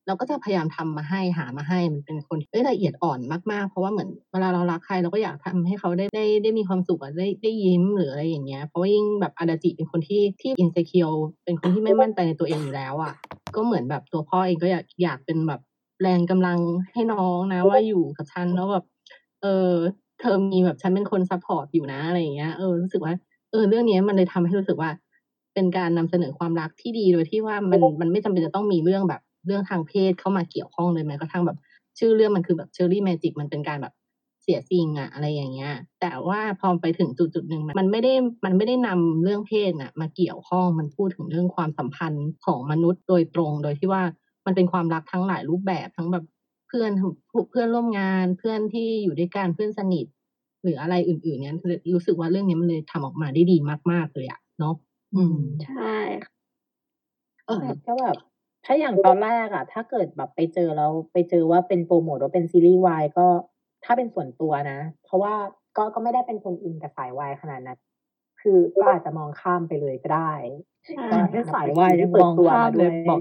เราก็จะพยายามทำมาให้หามาให้มันเป็นคนที่ละเอียดอ่อนมากๆเพราะว่าเหมือนเวลาเรารักใครเราก็อยากทำให้เขาได้ได้ได้มีความสุขอะได้ได้ยิ้มหรืออะไรอย่างเงี้ยเพราะว่ายิ่งแบบอาดาจิเป็นคนที่ที่ insecure เป็นคนที่ไม่มั่นใจในตัวเองอยู่แล้วอะก็เหมือนแบบตัวพ่อเองก็อยากอยากเป็นแบบแรงกำลังให้น้องนะว่าอยู่กับฉันแล้วแบบเออเธอมีแบบฉันเป็นคนซัพพอร์ตอยู่นะอะไรอย่างเงี้ยเออรู้สึกว่าเออเรื่องนี้มันเลยทำให้รู้สึกว่าเป็นการนำเสนอความรักที่ดีโดยที่ว่ามันมันไม่จำเป็นจะต้องมีเรื่องแบบเรื่องทางเพศเข้ามาเกี่ยวข้องเลยแม้กระทั่งแบบชื่อเรื่องมันคือแบบ Cherry Magic มันเป็นการแบบเสียจริงอะอะไรอย่างเงี้ยแต่ว่าพอไปถึงจุดๆหนึ่งมันไม่ได้มันไม่ได้นำเรื่องเพศน่ะมาเกี่ยวข้องมันพูดถึงเรื่องความสัมพันธ์ของมนุษย์โดยตรงโดยที่ว่ามันเป็นความรักทั้งหลายรูปแบบทั้งแบบเพื่อนเพื่อนร่วมงานเพื่อนที่อยู่ด้วยกันเพื่อนสนิทหรืออะไรอื่นๆเนี้ยรู้สึกว่าเรื่องนี้มันเลยทำออกมาได้ดีมากๆเลยอะเนาะอืมใช่ค่ะเออก็แบบถ้าอย่างตอนแรกอะถ้าเกิดแบบไปเจอแล้วไปเจอว่าเป็นโปรโมทว่าเป็นซีรีส์วายก็ถ้าเป็นส่วนตัวนะ เพราะว่าก็ก็ไม่ได้เป็นคนอินกับสายวายขนาดนั้น คือก็อาจจะมองข้ามไปเลยก็ได้ใช่ก็เป็นสายวายยังมองข้ามเลยบอก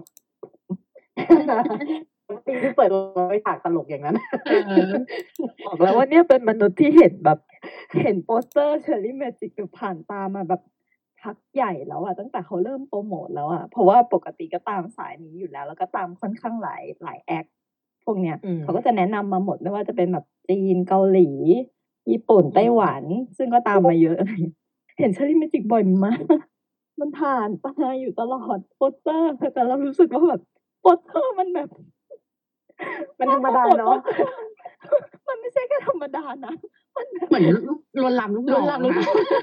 ปีที่เปิดตัวไปฉากตลกอย่างนั้นเออบอกแล้วว่าเนี่ยเป็นมนุษย์ที่เห็นแบบเห็นโปสเตอร์ Cherry Magic อยู่ผ่านตามาแบบพักใหญ่แล้วอะตั้งแต่เขาเริ่มโปรโมทแล้วอะเพราะว่าปกติก็ตามสายนี้อยู่แล้ว แล้วก็ตามค่อนข้างหลายหลายแอคพวกเนี้ยอืมเขาก็จะแนะนำมาหมดไม่ว่าจะเป็นแบบจีนเกาหลี ญี่ปุ่นไต้หวัน ซึ่งก็ตามมาเยอะ เห็น Cherry Magic บ่อยมาก มันผ่านตาอยู่ตลอดโปสเตอร์ แต่เรารู้สึกว่าแบบโปสเตอร์มันแบบมันธรรมดาเนาะมันไม่ใช่แค่ธรรมดานะ มันแบบเหมือนลวนลามลูกน้องลวนลามลูกน้อง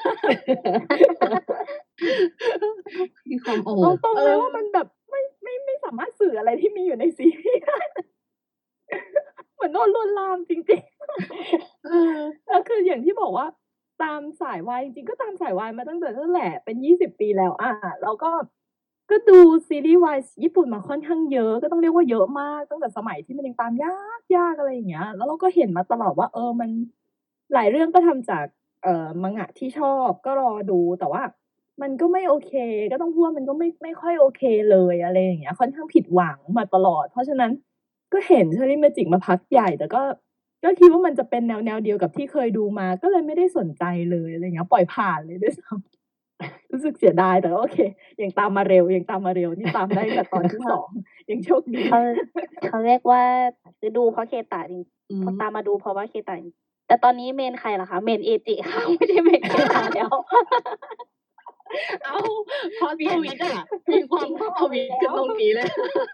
มีความโอเอาบตรงเลยว่ามันแบบไม่ไม่ไม่สามารถสื่ออะไรที่มีอยู่ในซีรีส์ได้ เหมือนโดนลวนลามจริงเออๆ แล้วคืออย่างที่บอกว่า ตามสายวายจริงๆก็ตามสายวายมาตั้งแต่นั่นแหละเป็นยี่สิบปีแล้วอะแล้วก็ ก็ดูซีรีส์วายญี่ปุ่นมาค่อนข้างเยอะก็ต้องเรียกว่าเยอะมากตั้งแต่สมัยที่มันยังตามยากๆอะไรอย่างเงี้ย แล้วเราก็เห็นมาตลอดว่า เออมันหลายเรื่องก็ทำจากเอ่อมังงะที่ชอบก็รอดูแต่ว่า มันก็ไม่โอเค ก็ต้องพูดว่ามันก็ไม่ไม่ค่อยโอเคเลยอะไรอย่างเงี้ยค่อนข้างผิดหวังมาตลอด เพราะฉะนั้นก็เห็น Cherry Magic มาพักใหญ่ แต่ก็ก็คิดว่ามันจะเป็นแนวๆเดียวกับที่เคยดูมา ก็เลยไม่ได้สนใจเลยอะไรอย่างเงี้ยปล่อยผ่านเลยด้วยซ้ำ รู้สึกเสียดายแต่ก็โอเค ยังตามมาเร็วยังตามมาเร็วนี่ตามได้ตั้งแต่ตอนที่ สอง ยังโชคดีเขาเขาเรียกว่าคือดูเพราะเคตะจริงอืมพอตามมาดูเพราะว่าเคตะจริงแต่ตอนนี้เมนใครล่ะคะเมนเอจิค่ะ ไม่ใช่เมนเคตะแล้วเอาพอทวิตอ่ะมีความเข้าทวิตกันตรงนี้เลย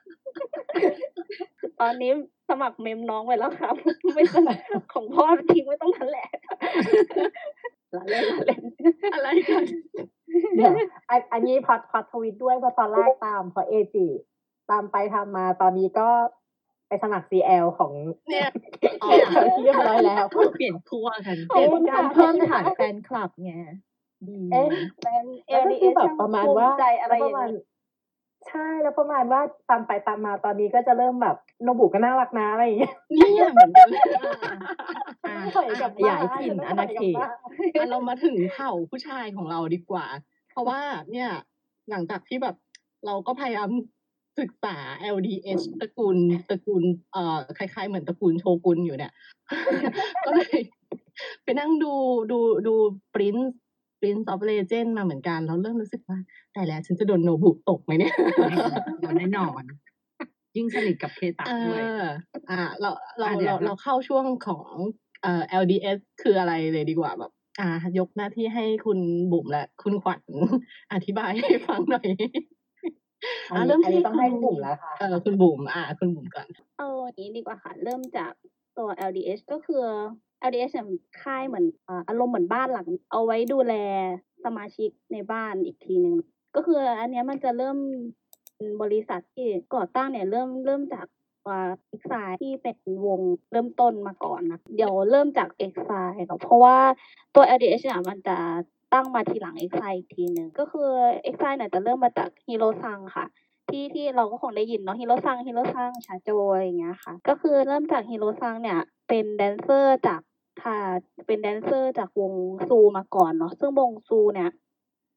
ตอนนี้สมัครเมมน้องไว้แล้วครับ ไม่ต้องของพ่อทิ้งไว้ตรงนั้นแหละ ละเล่นละเล่นอะไรกันเดี๋ยวอันอันนี้พอดพอดทวิตด้วยเพราะตอนแรกตามเพราะเอจิตามไปทำมาตอนนี้ก็ไปสมัคร ซี แอล ของเนี่ยอ๋อที่เรียบร้อยแล้วเปลี่ยนขั้วกันเป็นการเพิ่มฐานแฟนคลับไงดีเอ๊ะเป็นแล้วก็คือแบบประมาณว่าใจอะไรอปย่าระงมาณนี้ใช่แล้วประมาณว่าตามไปตามมาตอนนี้ก็จะเริ่มแบบโนบุก็น่ารักนะอะไรอย่างเงี้ยเนี่ยเหมือนกันเลยอ่าถอยกลับขยายถิ่นอาณาเขตอ่ะเรามาถึงเผ่าผู้ชายของเราดีกว่า เพราะว่าเนี่ย หลังจากที่แบบเราก็พยายามศึกษา แอล ดี เอช ตระกูลตระกูลเอ่อคล้ายๆเหมือนตระกูลโชกุนอยู่เนี่ย ก็เลยไปนั่งดูดูดู Prince Prince of Legend มาเหมือนกันแล้วเริ่มรู้สึกว่าแต่แล้วฉันจะโดนโนบุตกไหมเนี่ยโดนแน่นอน ยิ่งสนิทกับเคตะเอด้วยออ่า เราเราอ่ะเดี๋ยเราวเราเข้าช่วงของเอ่อ แอล ดี เอส คืออะไรเลยดีกว่าแบบ อ่ายกหน้าที่ให้คุณบุ๋มและคุณขวัญ อธิบายให้ฟังหน่อยอันอ่ะนี้เริ่มอันนี้ที่ต้องคุณให้บุ๋มแล้วค่ะเออคุณบุ๋มอ่าคุณบุ๋มก่อนเอาอย่างนี้ดีกว่าค่ะ เริ่มจากตัว แอล ดี เอช ก็คือ แอล ดี เอช เนี่ยค่ายเหมือนอ่าอารมณ์เหมือนบ้านหลัง เอาไว้ดูแลสมาชิกในบ้านอีกทีหนึ่งก็คืออันเนี้ยมันจะเริ่มเป็นบริษัทที่ก่อตั้งเนี่ยเริ่มเริ่มจากตัว Exile ที่เป็นวงเริ่มต้นมาก่อนนะเดี๋ยวเริ่มจาก Exile เนาะเพราะว่าตัว แอล ดี เอช เนี่ยมันจะตั้งมาทีหลัง Exile อีกทีหนึ่งก็คือ Exile เนี่ยจะเริ่มมาจากฮิโรซังค่ะ ที่ที่เราก็คงได้ยินเนาะฮิโรซังฮิโรซังชาโจอะไรอย่างเงี้ยค่ะ ก็คือเริ่มจากฮิโรซังเนี่ยเป็นแดนเซอร์จากค่ะเป็นแดนเซอร์จากวงซูมาก่อนเนาะซึ่งวงซูเนี่ย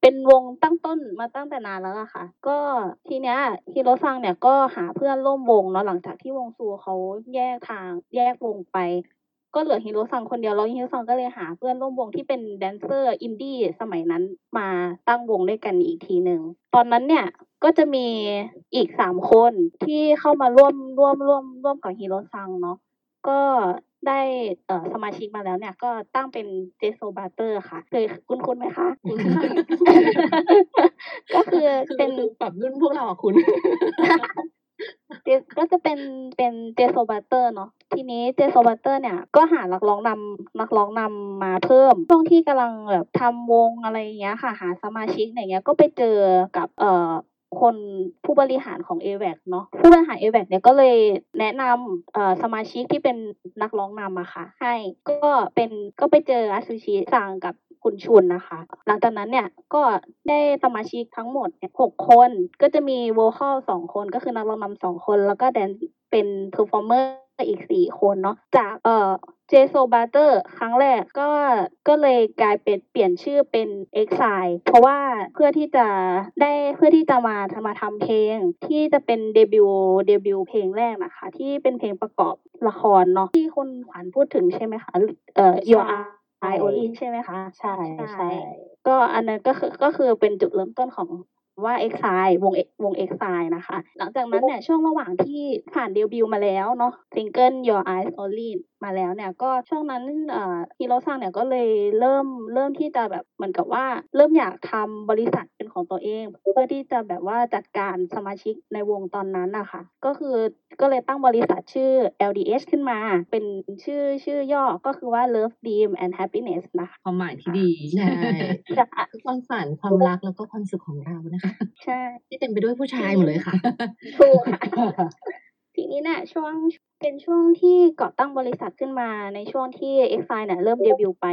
เป็นวงตั้งต้นมาตั้งแต่นานแล้วอะค่ะ ก็ทีเนี้ยฮิโรซังเนี่ยก็หาเพื่อนร่วมวงเนาะหลังจากที่วงซูเขาแยกทางแยกวงไป ก็เหลือฮิโรซังคนเดียวแล้วฮิโรซังก็เลยหาเพื่อนร่วมวงที่เป็นแดนเซอร์อินดี้สมัยนั้นมาตั้งวงด้วยกันอีกทีหนึ่งตอนนั้นเนี่ยก็จะมีอีกสามคนที่เข้ามาร่วมร่วมร่วมร่วมกับฮิโรซังเนาะก็ได้เอ่อสมาชิกมาแล้วเนี่ยก็ตั้งเป็นเจโซบาเตอร์ค่ะเคยคุ้นๆไหมคะคุณค่ะก็คือคือเป็นคือแบบรุ่นพวกเราอะคุณเจก็จะเป็นเป็นเจโซบัตเตอร์เนาะทีนี้เจโซบัตเตอร์เนี่ยก็หานักร้องนำนักร้องนำมาเพิ่มช่วงที่กำลังแบบทำวงอะไรอย่างเงี้ยค่ะหาสมาชิกอย่างเงี้ยก็ไปเจอกับเอ่อคนผู้บริหารของ เอ แวค เนาะผู้บริหาร เอ แวค เนี่ยก็เลยแนะนำเอ่อสมาชิกที่เป็นนักร้องนำอะค่ะให้ก็เป็นก็ไปเจออาซูชิซังกับคุณชุนนะคะ หลังจากนั้นเนี่ยก็ได้สมาชิกทั้งหมดเนี่ยหกคนก็จะมีโวคอลสองคนก็คือนักร้องนำสองคนแล้วก็แดนเป็นเพอร์ฟอร์เมอร์อีกสี่คนเนาะจากเอ่อเจโซบาเตอร์ครั้งแรกก็ก็เลยกลายเป็นเปลี่ยนชื่อเป็น Exile เพราะว่าเพื่อที่จะได้เพื่อที่จะมามาทำเพลงที่จะเป็นเดบิวต์เดบิวต์เพลงแรกนะคะที่เป็นเพลงประกอบละครเนาะที่คุณขวัญพูดถึงใช่ไหมคะเอ่อ Your Eye Only ใช่ไหมคะใช่ใช่ก็อันนั้นก็คือก็คือเป็นจุดเริ่มต้นของว่า Exile วง X วง Exile นะคะ หลังจากนั้นเนี่ยช่วงระหว่างที่ผ่านเดบิวต์มาแล้วเนาะซิงเกิล Your Eyes Only มาแล้วเนี่ยก็ช่วงนั้นเอ่อฮิโรซังเนี่ยก็เลยเริ่มเริ่มที่จะแบบเหมือนกับว่าเริ่มอยากทำบริษัทเป็นของตัวเองเพื่อที่จะแบบว่าจัดการสมาชิกในวงตอนนั้นนะคะก็คือก็เลยตั้งบริษัทชื่อ แอล ดี เอช ขึ้นมาเป็นชื่อชื่อย่อก็คือว่า Love Dream and Happiness นะคะความหมายที่ดีใช่จะคือความฝันความรักแล้วก็ความสุขของเรานะคะใช่ที่เต็มไปด้วยผู้ชายหมดเลยค่ะถูกค่ะ ทีนี้เนี่ยช่วงเป็นช่วงที่ก่อตั้งบริษัทขึ้นมาในช่วงที่ Exile เนี่ยเริ่มเดบิวต์ไป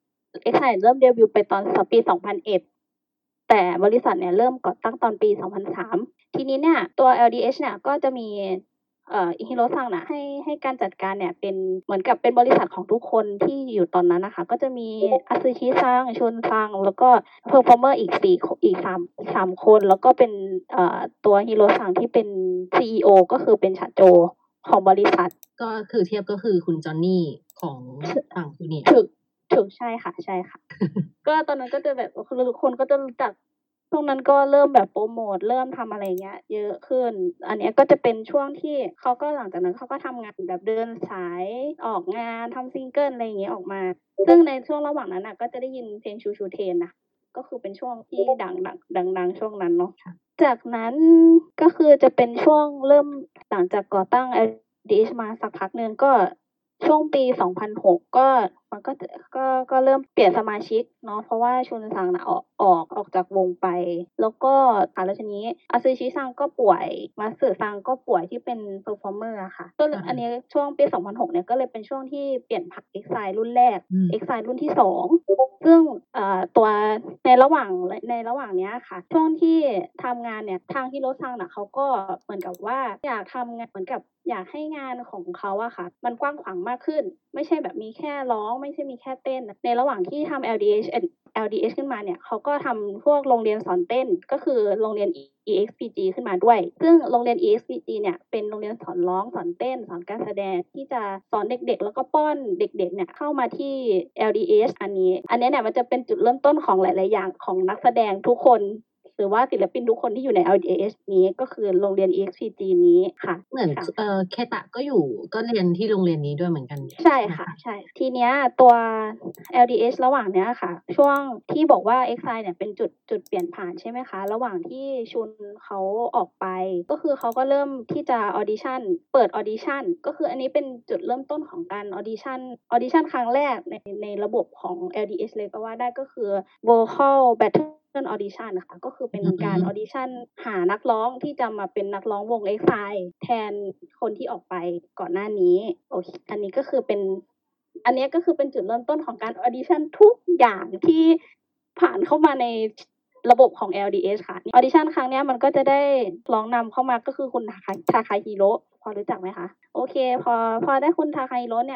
Exile เริ่มเดบิวต์ไปตอนปีสองพันเอ็ดแต่บริษัทเนี่ยเริ่มก่อตั้งตอนปีสองพันสามทีนี้เนี่ยตัว แอล ดี เอช เนี่ยก็จะมีเอ่อฮิโรซังนะให้ให้การจัดการเนี่ยเป็นเหมือนกับเป็นบริษัทของทุกคนที่อยู่ตอนนั้นนะคะก็จะมีอาซึชิซังชุนซังแล้วก็เพอร์ฟอร์เมอร์อีกสี่อีกสามอีกสามคนแล้วก็เป็นเอ่อตัวฮิโรซังที่เป็น ซี อี โอ ก็คือเป็นชาโจของบริษัทก็คือเทียบก็คือคุณจอนนี่ของฝั่งคุณเนี่ยถูกถูกใช่ค่ะใช่ค่ะ ก็ตอนนั้นก็จะแบบคือทุกคนก็จะรู้จักช่วงนั้นก็เริ่มแบบโปรโมทเริ่มทำอะไรเงี้ย เยอะขึ้น อันเนี้ยก็จะเป็นช่วงที่เขาก็หลังจากนั้นเขาก็ทำงานแบบเดินสายออกงานทำซิงเกิลอะไรอย่างเงี้ยออกมา ซึ่งในช่วงระหว่างนั้นน่ะก็จะได้ยินเพลงชูชูเทนนะก็คือเป็นช่วงที่ดังดังดังดังช่วงนั้นเนาะจากนั้นก็คือจะเป็นช่วงเริ่มหลังจากก่อตั้ง แอล ดี เอช มาสักพักหนึ่งก็ ช่วงปีสองพันหกก็มันก็จะก็ก็เริ่มเปลี่ยนสมาชิกเนาะเพราะว่าชุนซังน่ะออกออกออกจากวงไป แล้วก็อ่าแล้วทีนี้อาซึชิซังก็ป่วยมาสึซังก็ป่วยที่เป็นเพอร์ฟอร์เมอร์อะค่ะก็เลยอ่าอันนี้ช่วงปีสองพันหกเนี่ยก็เลยเป็นช่วงที่เปลี่ยนผัก Exile รุ่นแรกอืม Exile รุ่นที่สองซึ่งเอ่อตัวในระหว่างในระหว่างเนี้ยค่ะ ช่วงที่ทำงานเนี่ยทางฮิโรซังน่ะเขาก็เหมือนกับว่าอยากทำงานเหมือนกับอยากให้งานของเขาอะค่ะ มันกว้างขวางมากขึ้น ไม่ใช่แบบมีแค่ร้องไม่ใช่มีแค่เต้น ในระหว่างที่ทำ แอล ดี เอช แอล ดี เอช ขึ้นมาเนี่ยเขาก็ทำพวกโรงเรียนสอนเต้นก็คือโรงเรียน อี เอ็กซ์ พี จี ขึ้นมาด้วย ซึ่งโรงเรียน อี เอ็กซ์ พี จี เนี่ยเป็นโรงเรียนสอนร้องสอนเต้นสอนการแสดงที่จะสอนเด็กๆ แล้วก็ป้อนเด็กๆเนี่ยเข้ามาที่ แอล ดี เอช อันนี้ อันนี้เนี่ยมันจะเป็นจุดเริ่มต้นของหลายๆอย่างของนักแสดงทุกคนหรือว่าศิลปินทุกคนที่อยู่ใน แอล ดี เอช นี้ก็คือโรงเรียน อี เอ็กซ์ พี จี นี้ค่ะเหมือนค่ะเอ่อเคตะก็อยู่ก็เรียนที่โรงเรียนนี้ด้วยเหมือนกันใช่ค่ะใช่ทีเนี้ยตัว แอล ดี เอช ระหว่างเนี้ยค่ะ ช่วงที่บอกว่า Exile เนี่ยเป็นจุดจุดเปลี่ยนผ่านใช่ไหมคะ ระหว่างที่ชุนเขาออกไป ก็คือเขาก็เริ่มที่จะออดิชั่นเปิดออดิชั่นก็คืออันนี้เป็นจุดเริ่มต้นของการออดิชั่นออดิชั่นครั้งแรกในในระบบของ แอล ดี เอช เลยก็ว่าได้ก็คือ Vocal Battle Audition นะคะก็คือเป็นการออดิชั่นหานักร้องที่จะมาเป็นนักร้องวง Exile แทนคนที่ออกไปก่อนหน้านี้โอเคอันนี้ก็คือเป็น อันเนี้ยก็คือเป็นจุดเริ่มต้นของการออดิชั่นทุกอย่างที่ผ่านเข้ามาในระบบของ แอล ดี เอช ค่ะออดิชั่นครั้งเนี้ยมันก็จะได้ร้องนำเข้ามาก็คือคุณทาคาทาคาฮิโร่พอรู้จักไหมคะโอเคพอพอได้คุณทาคาฮิโร่เนี่ย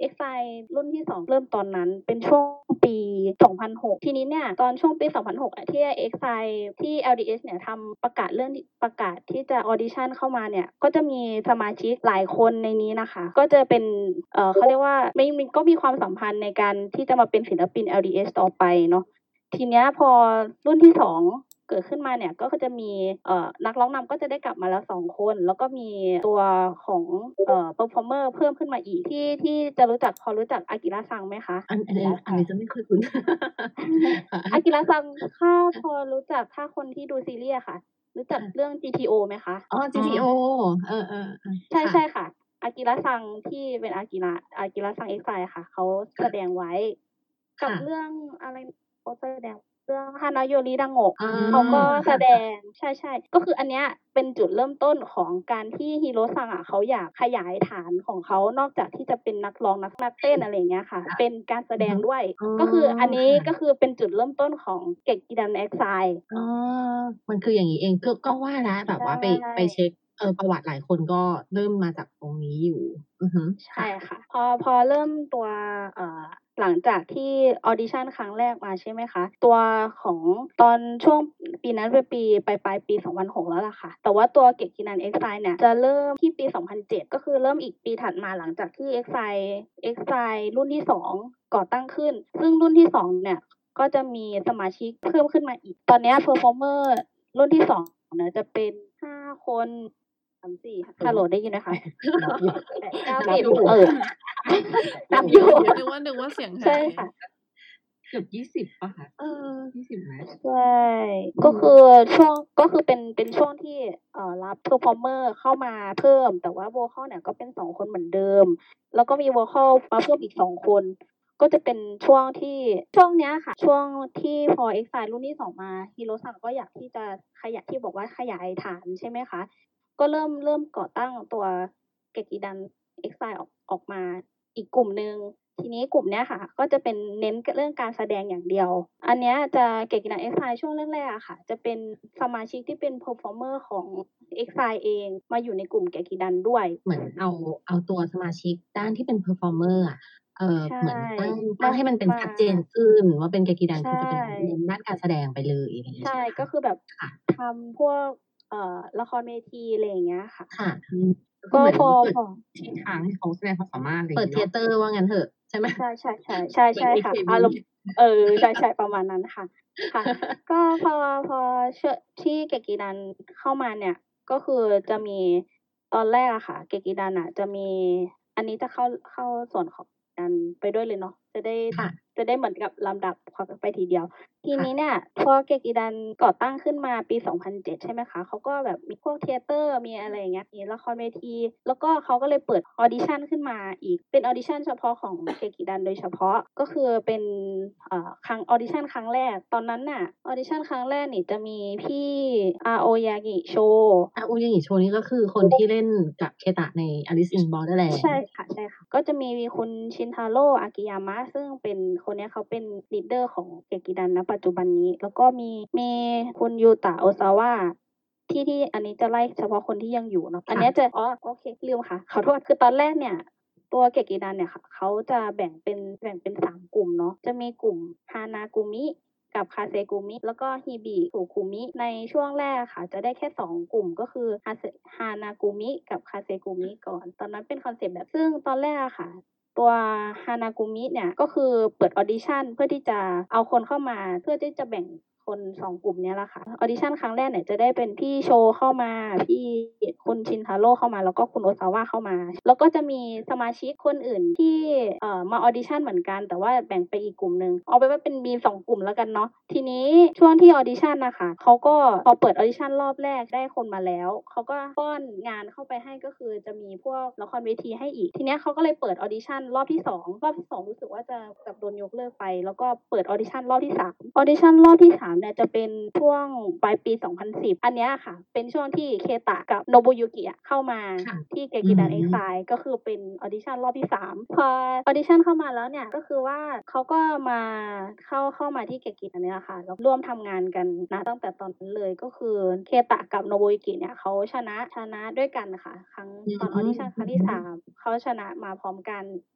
EXILE รุ่นที่สองเริ่มตอนนั้นเป็นช่วงปีสองพันหกทีนี้เนี่ยตอนช่วงปีสองพันหกอะที่ EXILE ที่ แอล ดี เอส เนี่ยทำประกาศเรื่องประกาศที่จะ audition เข้ามาเนี่ยก็จะมีสมาชิกหลายคนในนี้นะคะก็จะเป็นเอ่อเขาเรียกว่าไม่มีก็มีความสัมพันธ์ในการที่จะมาเป็นศิลปิน แอล ดี เอส ต่อไปเนาะทีเนี้ยพอรุ่นที่สองเกิดขึ้นมาเนี่ยก็จะมีเอ่อนักร้องนำก็จะได้กลับมาแล้วสองคนแล้วก็มีตัวของเอ่อ performer เพิ่มขึ้นมาอีกที่ที่จะรู้จักพอรู้จักอากิระซังไหมคะอันอันนี้อันนี้จะไม่เคยคุ้นอากิระซังถ้าพอรู้จักถ้าคนที่ดูซีรีส์อะค่ะ รู้จักเรื่อง จี ที โอ ไหมคะอ๋อ จี ที โอ เออเออเออใช่ค่ะใช่ค่ะ อากิระซังที่เป็นอากิระอากิระซัง EXILE ค่ะ เขาแสดงไว้ กับค่ะเรื่องอะไรเขาแสดงเรื่องฮานาโยริดังโงะอ๋อเขาก็ค่ะแสดงใช่ ๆ ก็คืออันเนี้ยเป็นจุดเริ่มต้นของการที่ฮิโรซังอะเขาอยากขยายฐานของเขานอกจากที่จะเป็นนักร้องนักนักเต้นอะไรอย่างเงี้ยค่ะค่ะเป็นการแสดงด้วยอ๋อก็คืออันนี้ค่ะก็คือเป็นจุดเริ่มต้นของเกกิดัน EXILE อ๋อ มันคืออย่างงี้เอง ก็ ก็ว่าแล้วแบใชบว่าไป ไปเช็ก เออ ประวัติหลายคนก็เริ่มมาจากตรงนี้อยู่ อือฮึใช่ค่ะค่ะ พอ พอเริ่มตัว เอ่อ หลังจากที่ audition ครั้งแรกมาใช่ไหมคะ ตัวของตอนช่วงปีนั้นเป็นปีปลาย ๆ ปี สองพันหก แล้วล่ะค่ะ แต่ว่าตัวเกกินัน EXILE เนี่ยจะเริ่มที่ปี สองพันเจ็ด ก็คือเริ่มอีกปีถัดมาหลังจากที่ EXILE EXILE รุ่นที่ สอง ก่อตั้งขึ้น ซึ่งรุ่นที่ สอง เนี่ยก็จะมีสมาชิกเพิ่มขึ้นมาอีก ตอนเนี้ย performer รุ่นที่ สอง เนี่ยจะเป็น ห้า คน สาม สี่ ฮัลโหล ได้ยินไหมคะ? นับอยู่แปด เก้านับสิบอยู่เออ นับอยู่นึกว่า นึกว่าเสียงหายใช่ค่ะเกือบ ยี่สิบ เปล่าคะ? เออยี่สิบ ไหม? ใช่อืก็มคือช่วง ก็คือเป็น เป็นช่วงที่ เอ่อ รับ performer เข้ามาเพิ่ม แต่ว่า โวคัล เนี่ยก็เป็น สอง คนเหมือนเดิม แล้วก็มี โวคัล มาเพิ่มอีก สอง คน ก็จะเป็นช่วงที่ ช่วงเนี้ยค่ะ ช่วงที่พอ EXILE รุ่นที่ สอง มาฮิโรซังก็อยากที่จะขยาย ที่บอกว่าขยายฐานใช่ไหมคะ ก็เริ่ม เริ่มก่อตั้งตัวเกกิดัน EXILE ออก ออกมาอีกกลุ่มหนึ่ง ทีนี้กลุ่มเนี้ยค่ะก็จะเป็นเน้น ก เรื่องการแสดงอย่างเดียว อันเนี้ยจะเกกิดัน EXILE ช่วงแรก ๆ อะค่ะ จะเป็นสมาชิกที่เป็น performer ของ EXILE เองมาอยู่ในกลุ่มเกกิดันด้วยเหมือนเอา เอาตัวสมาชิกด้านที่เป็น performer อะ เอ่อใช่เหมือนตั้งมตั้งให้มันเป็นมาชัดเจนขึ้นว่าเป็นเกกิดันใชคือจะเป็นเน้่นด้านการแสดงไปเลย อะไรอย่างงี้ใช่ใช่ไหมก็คะ? คือแบบค่ะทำพวก เอ่อ ละครเวที อะไรอย่างเงี้ยค่ะค่ะ อืมก็คือเหมือนก็พอเปิดพอที่ทางให้เขาแสดงความสามารถ อะไรอย่าเปิงดงี้เธีเนาะยเตอร์ ว่างั้นเถอะ ใช่ไหม? ใช่ ๆ ๆ ใชเหมือ่ๆนๆ ค่ะเอ เคอารมบีณ์ เออ ใช่ ๆ ประมาณนั้นค่ะ ค่ะ ก็พอ พอ ช ที่เกกิดันเข้ามาเนี่ย ก็คือจะมี ตอนแรกอะค่ะ เกกิดันอะจะมี อันนี้จะเข้า เข้าส่วนของกันไปด้วยเลยเนาะ จะได้ค่ะจะได้เหมือนกับลำดับความไปทีเดียว ทีค่ะนี้เนี่ยพอเกกิดันก่อตั้งขึ้นมาปี สองพันเจ็ด ใช่ไหมคะ เขาก็แบบมีพวกเธียเตอร์ มีอะไรอย่างเงี้ย มีละครเวที แล้วก็เขาก็เลยเปิด audition ขึ้นมาอีก เป็น audition เฉพาะของเกกิดันโดยเฉพาะ ก็คือเป็น เอ่อ ครั้ง audition ครั้งแรก ตอนนั้นน่ะ audition ครั้งแรกนี่จะมีพี่ อาโอยางิ โชอาโอยางิ โช นี่ก็คือคนที่เล่นกับเคตะใน Alice in Borderland ใช่ค่ะ ใช่ค่ะ ก็จะมีคุณชินทาโร่ อากิยามะ ซึ่งเป็น คนเนี้ยเขาเป็น leader ของเกกิดัน ณ ปัจจุบันนี้ แล้วก็มี มีคุณยูตะ โอซาวะ ที่ ที่อันนี้จะไล่เฉพาะคนที่ยังอยู่เนาะ อันค่ะเนี้ยจะ อ๋อ โอเค ลืมค่ะ ขอโทษ คือตอนแรกเนี่ย ตัวเกกิดันเนี่ยค่ะ เขาจะแบ่งเป็น แบ่งเป็น สาม กลุ่มเนาะ จะมีกลุ่ม Hanagumi กับ Kasegumi แล้วก็ Hibikugumi ในช่วงแรกอะค่ะ จะได้แค่ สอง กลุ่ม ก็คือ Hase Hanagumi กับ Kasegumi ก่อน ตอนนั้นเป็นคอนเซปต์แบบ ซึ่งตอนแรกอะค่ะ ตัว Hanagumi เนี่ย ก็คือเปิด audition เพื่อที่จะเอาคนเข้ามา เพื่อที่จะแบ่งคน สอง กลุ่มเนี้ยแหละค่ะ audition ครั้งแรกเนี่ยจะได้เป็นพี่โชเข้ามา พี่คุณชินทาโร่เข้ามา แล้วก็คุณโอซาวะเข้ามา แล้วก็จะมีสมาชิกคนอื่นที่ เอ่อ มา audition เหมือนกัน แต่ว่าแบ่งไปอีกกลุ่มหนึ่ง เอาเป็นว่าเป็นมี สอง กลุ่มแล้วกันเนาะ ทีนี้ช่วงที่ audition น่ะค่ะ เขาก็พอเปิด audition รอบแรกได้คนมาแล้ว เขาก็ป้อนงานเข้าไปให้ ก็คือจะมีพวกละครเวทีให้อีก ทีเนี้ยเขาก็เลยเปิด audition รอบที่ สอง รอบที่ สอง รู้สึกว่าจะแบบโดนยกเลิกไป แล้วก็เปิด audition รอบที่ สาม audition รอบที่ สาม เนี่ยจะเป็นช่วงปลายปี สองพันสิบ อันเนี้ยค่ะ เป็นช่วงที่เคตะกับโนบุยุกิอะเข้ามาค่ะที่เกอืกิดันม EXILE ก็คือเป็น audition รอบที่ สาม พอ audition เข้ามาแล้วเนี่ย ก็คือว่าเขาก็มา เข้า เข้ามาที่เกกิดันเนี่ยแหละค่ะ แล้วร่วมทำงานกัน ณ ตั้งแต่ตอนนั้นเลย ก็คือเคตะกับโนบุยุกิเนี่ยเขาชนะ ชนะด้วยกันค่ะ ครั้งอืตอนม audition ครั้งที่อือฮึสาม เขาชนะมาพร้อมกัน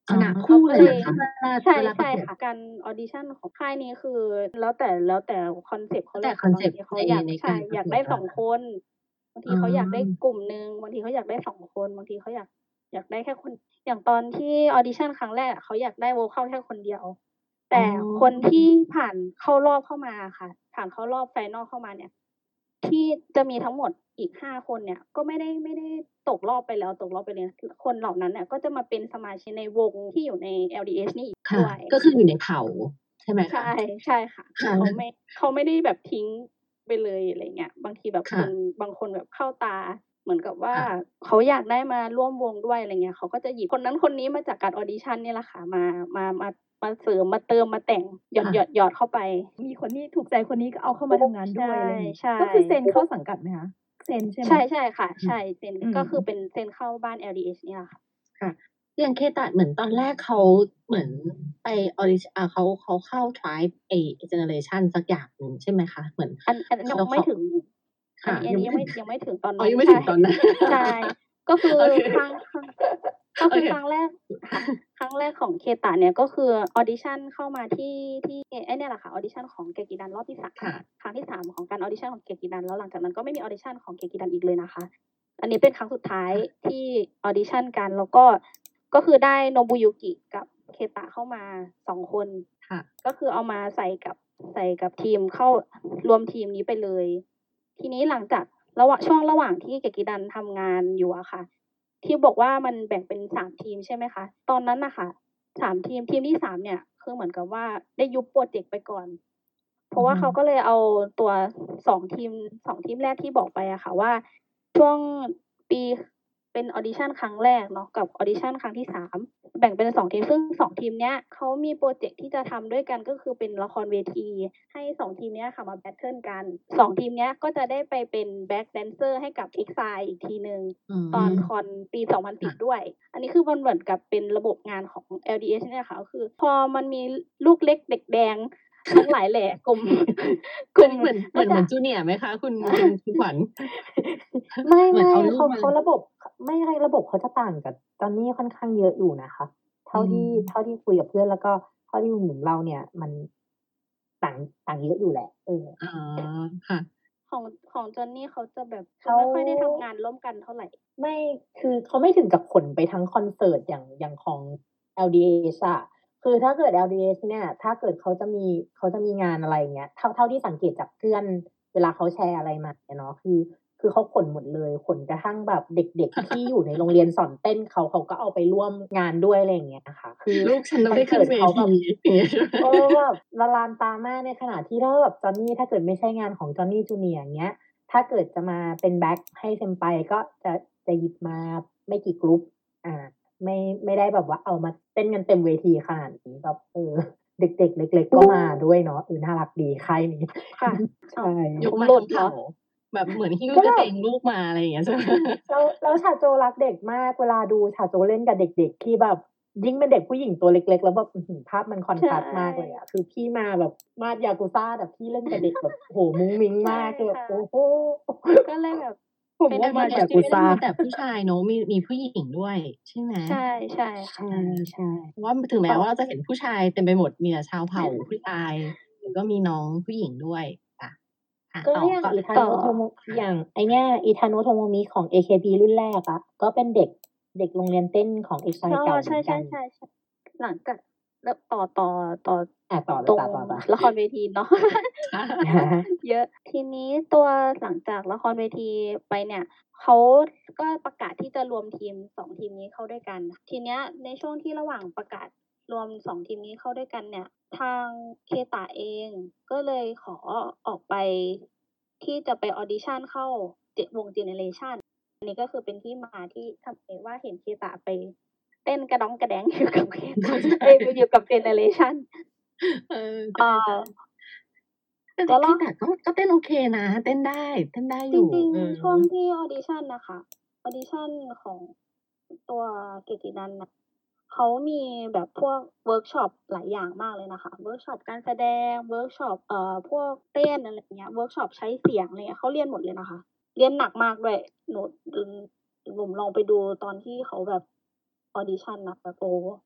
ชนะคู่เลยก็เหรอคะเวลาใช่เวลาปใช่ระกวดค่ะ การออดิชั่นของค่ายนี้คือแล้วแต่ แล้วแต่คอนเซปต์แล้เขาวเลแต่ยค่ะ บางคอนเซปต์ทีเขาในอยากในใช่การประอยากกวได้ดสองได้คน บางทีอ๋อเขาอยากได้กลุ่มหนึ่ง บางทีเขาอยากได้ สอง คน บางทีเขาอยาก อยากได้แค่คน อย่างตอนที่ออดิชั่นครั้งแรกอะเขาอยากได้ โวคัล แค่คนเดียว แตอ๋อ่คนที่ผ่านเข้ารอบเข้ามาอะค่ะ ผ่านเข้ารอบ final เข้ามาเนี่ย ที่จะมีทั้งหมดอีก ห้า คนเนี่ย ก็ไม่ได้ ไม่ได้ตกรอบไปแล้ว ตกรอบไปเลย คือคนเหล่านั้นน่ะก็จะมาเป็นสมาชิกในวงที่อยู่ใน แอล ดี เอช นี่อีกค่ะด้วยก็คืออยู่ในเผ่า ใช่ไหมใชคะ? ใช่ค่ะค่ะเขาไม่ เขาไม่ได้แบบทิ้งไปเลย อะไรเงี้ย บางทีแบบค่คน บางคนแบบเข้าตา เหมือนกับว่าค่ะเขาอยากได้มาร่วมวงด้วย อะไรเงี้ย เขาก็จะหยิบคนนั้นคนนี้มาจากการออดิชั่นเนี่ยแหละค่ะ มา มา มา มาเสริม มาเติม มาแต่ง หยค่ะอด ๆ ๆ เข้าไปมีคนที่ถูกใจคนนี้ก็เอาเข้ามาทำงานด้วย อะไรอย่างงี้ใช่ก็คือเซ็นๆเข้าสังกัดไหมคะ? เซ็นใช่ไหม? ใช่ ๆ ค่ะ ใช่ เซ็นอืมก็คือเป็นเซ็นเข้าบ้าน แอล ดี เอช เนี่ยแหละค่ะค่ะ อย่าง K-pop เหมือนตอนแรกเขาเหมือนไปออดิ อ่า เขา เขาเข้า TWICE ไอ้ Generation สักอย่างหนึ่งใช่ไหมคะ เหมือนอัน อันนั้นเขยังเไมขา่ถึงคอั่นะนี้ อันนี้ยังไม่ ยังไม่ถึงตอนอ๋อนั้นยังไม่ใชถึงตอนนั้นใช่ ก็คือโอเคครั้ง ครั้ง ก็โอเคคือครั้งแรก ค่ะ ครั้งแรกของ K-pop เนี่ย ก็คือออดิชั่นเข้ามาที่ ที่ไอ้เนี่ยแหละค่ะ ออดิชั่นของ Gekidan รอบที่ สามค่ะครั้งที่ สาม ของการออดิชั่นของ Gekidan แล้วหลังจากนั้นก็ไม่มีออดิชั่นของ Gekidan อีกเลยนะคะ อันนี้เป็นครั้งสุดท้ายค่ะที่ออดิชั่นกัน แล้วก็ ก็คือได้ Nobuyuki กับ K-pop เข้ามา สอง คนค่ะก็คือเอามาใส่กับ ใส่กับทีม เข้ารวมทีมนี้ไปเลย ทีนี้หลังจากระหว่าง ช่วงระหว่างที่ Gekidan ทำงานอยู่อะค่ะ ที่บอกว่ามันแบ่งเป็น สาม ทีมใช่ไหมคะ ตอนนั้นน่ะค่ะ สาม ทีม ทีมที่ สาม เนี่ย คือเหมือนกับว่าได้ยุบพรอเจกต์ไปก่อน เพราะว่าเขาก็เลยเอาตัว สอง ทีม สอง ทีมแรกที่บอกไปอะค่ะว่า ช่วงปี เป็นออดิชั่นครั้งแรกเนาะ กับออดิชั่นครั้งที่ สาม แบ่งเป็น สอง ทีม ซึ่ง สอง ทีมเนี้ยเขามีพรอเจกต์ที่จะทำด้วยกัน ก็คือเป็นละครเวที ให้ สอง ทีมเนี้ยค่ะมา แบตเทิล กัน สอง ทีมเนี้ยก็จะได้ไปเป็นแบ็กแดนเซอร์ให้กับ EXILE อีกทีหนึ่งอืมตอนคอนปี สองพันสิบค่ะด้วย อันนี้คือมันเหมือนกับเป็นระบบงานของ แอล ดี เอช เนี่ยค่ะ ก็คือพอมันมีลูกเล็กเด็กแดง ทั้งหลายแหล่ กลุ่ม กลุ่มเหมือน เหมือน เหมือน Junior ไหมคะคุณ คุณ คุณขวัญ? ไม่เหมือนเอาๆ เขาลูกมาเขาระบบ ข ไม่ ไม่ ระบบเขาจะต่างกับ Johnny ค่อนข้างเยอะอยู่นะคะ เท่าอืที่มเท่าที่คุยกับเพื่อน แล้วก็เท่าที่หมู่เราเนี่ย มัน ต่าง ต่างเยอะอยู่แหละ เอออ๋อ ค่ะของ ของ Johnny เขาจะแบบเขาไม่ค่อยได้ทำงานร่วมกันเท่าไรไม่ คือเขาไม่ถึงกับขนไปทั้งคอนเสิร์ตอย่าง อย่างของ แอล ดี เอช อะ คือถ้าเกิด แอล ดี เอช เนี่ย ถ้าเกิดเขาจะมี เขาจะมีงานอะไรอย่างเงี้ย เท่า เท่าที่สังเกตจากเพื่อนเวลาเขาแชร์อะไรมาอะเนาะ คือ คือเขาขนหมดเลย ขนกระทั่งแบบเด็ก ๆ ที่อยู่ในโรงเรียนสอนเต้นเขา เขาก็เอาไปร่วมงานด้วย อะไรอย่างเงี้ยค่ะ คือลูกฉันต้อคงได้คขึ้อนเวเสิร์ตเขาทแบีบอย่างงี้ ใช่ไหม? เออ แบบละลานตามาก ในขณะที่ถ้าแบบ Johnny ถ้าเกิดไม่ใช่งานของ Johnny Junior อย่างเงี้ย ถ้าเกิดจะมาเป็นแบ็กให้ Senpai ก็จะ จะหยิบมาไม่กี่ group อ่า ไม่ ไม่ได้แบบว่าเอามาเต้นกันเต็มเวทีขนาดนี้ แบบ เออ เด็ก ๆ เล็ก ๆ ก็มาด้วยเนาะ เออ น่ารักดีค่ายนี้ค่ะใชอ้าว่ยกมาหลุทั้ดงเหรอ? เผ่า แบบเหมือนหิ้วก็กระเตงลูกมา อะไรอย่างเงี้ย ใช่ไหม? แล้ว แล้วชาโจรักเด็กมาก เวลาดูชาโจเล่นกับเด็ก ๆ ที่แบบ ยิ่งเป็นเด็กผู้หญิงตัวเล็ก ๆ แล้วแบบ อื้อฮือ ภาพมันคอนใชทราสต์มากเลยอะ่คือพี่มาแบบมาด Yakuza แต่พี่เล่นกับเด็กแบบ โอ้โฮ มุ้งมิ้งใช่มาก คือแบคบ่ะโอ้โฮก็เลยแบบผมเป็นว่ามาด LDH นี่ไม่ได้ Yakuza มีแต่ผู้ชายเนาะ มี มีผู้หญิงด้วย ใช่ไหม? ใช่ ใช่ใชค่ะ่ ใช่เพราะว่าถึงแม้ต่อว่าเราจะเห็นผู้ชายเต็มไปหมด มีแต่ชาวเผ่าผู้ชาย แต่ก็มีน้องผู้หญิงด้วย ค่ะ ค่ะก็ต่ออย่างก็ต่อ Itano Tomo ค่ะอย่างไอ้เนี่ย Itano Tomomi ของ เอ เค พี รุ่นแรกอะ ก็เป็นเด็ก เด็กโรงเรียนเต้นของอ๋ EXILE อเก่าเหใชมือนกัน่ ๆ ๆ ๆ หลังจาก แล้วต่อ ต่อ ต่ออา ต่อเลตรงยจ้ะ ต่อ ๆละครเวทีเนาะค่ะเยอะ ทีนี้ตัวหลังจากละครเวทีไปเนี่ย เขาก็ประกาศที่จะรวมทีม สอง ทีมนี้เข้าด้วยกัน ทีเนี้ยในช่วงที่ระหว่างประกาศรวม สอง ทีมนี้เข้าด้วยกันเนี่ย ทาง K-pop เองก็เลยขอออกไป ที่จะไปออดิชั่นเข้า เจ วง Generation อันนี้ก็คือเป็นที่มาที่ทำให้ว่าเห็น K-pop ไปเต้นกระด๊องกระแด๊ง อยู่กับ K-pop เอ๊ย อยู่กับ Generation เออ ใเอ่อช่ ๆ แต่ก็รอบ K-pop ก็ ก็เต้นโอเคนะ เต้นได้ เต้นได้อจยู่ริงเอๆ ช่วงอที่ออดิชั่นน่ะค่ะ ออดิชั่นของตัว Gekidan น่ะ เขามีแบบพวกเวิร์กช็อปหลายอย่างมากเลยนะคะ เวิร์กช็อปการแสดง เวิร์กช็อป เอ่อ พวกเต้น อะไรอย่างเงี้ย เวิร์กช็อปใช้เสียง อะไรเงี้ย เขาเรียนหมดเลยนะคะ เรียนหนักมากด้วย หนู อืม หนูลองไปดูตอนที่เขาแบบออดิชั่นน่ะ แบบ โอ้โฮ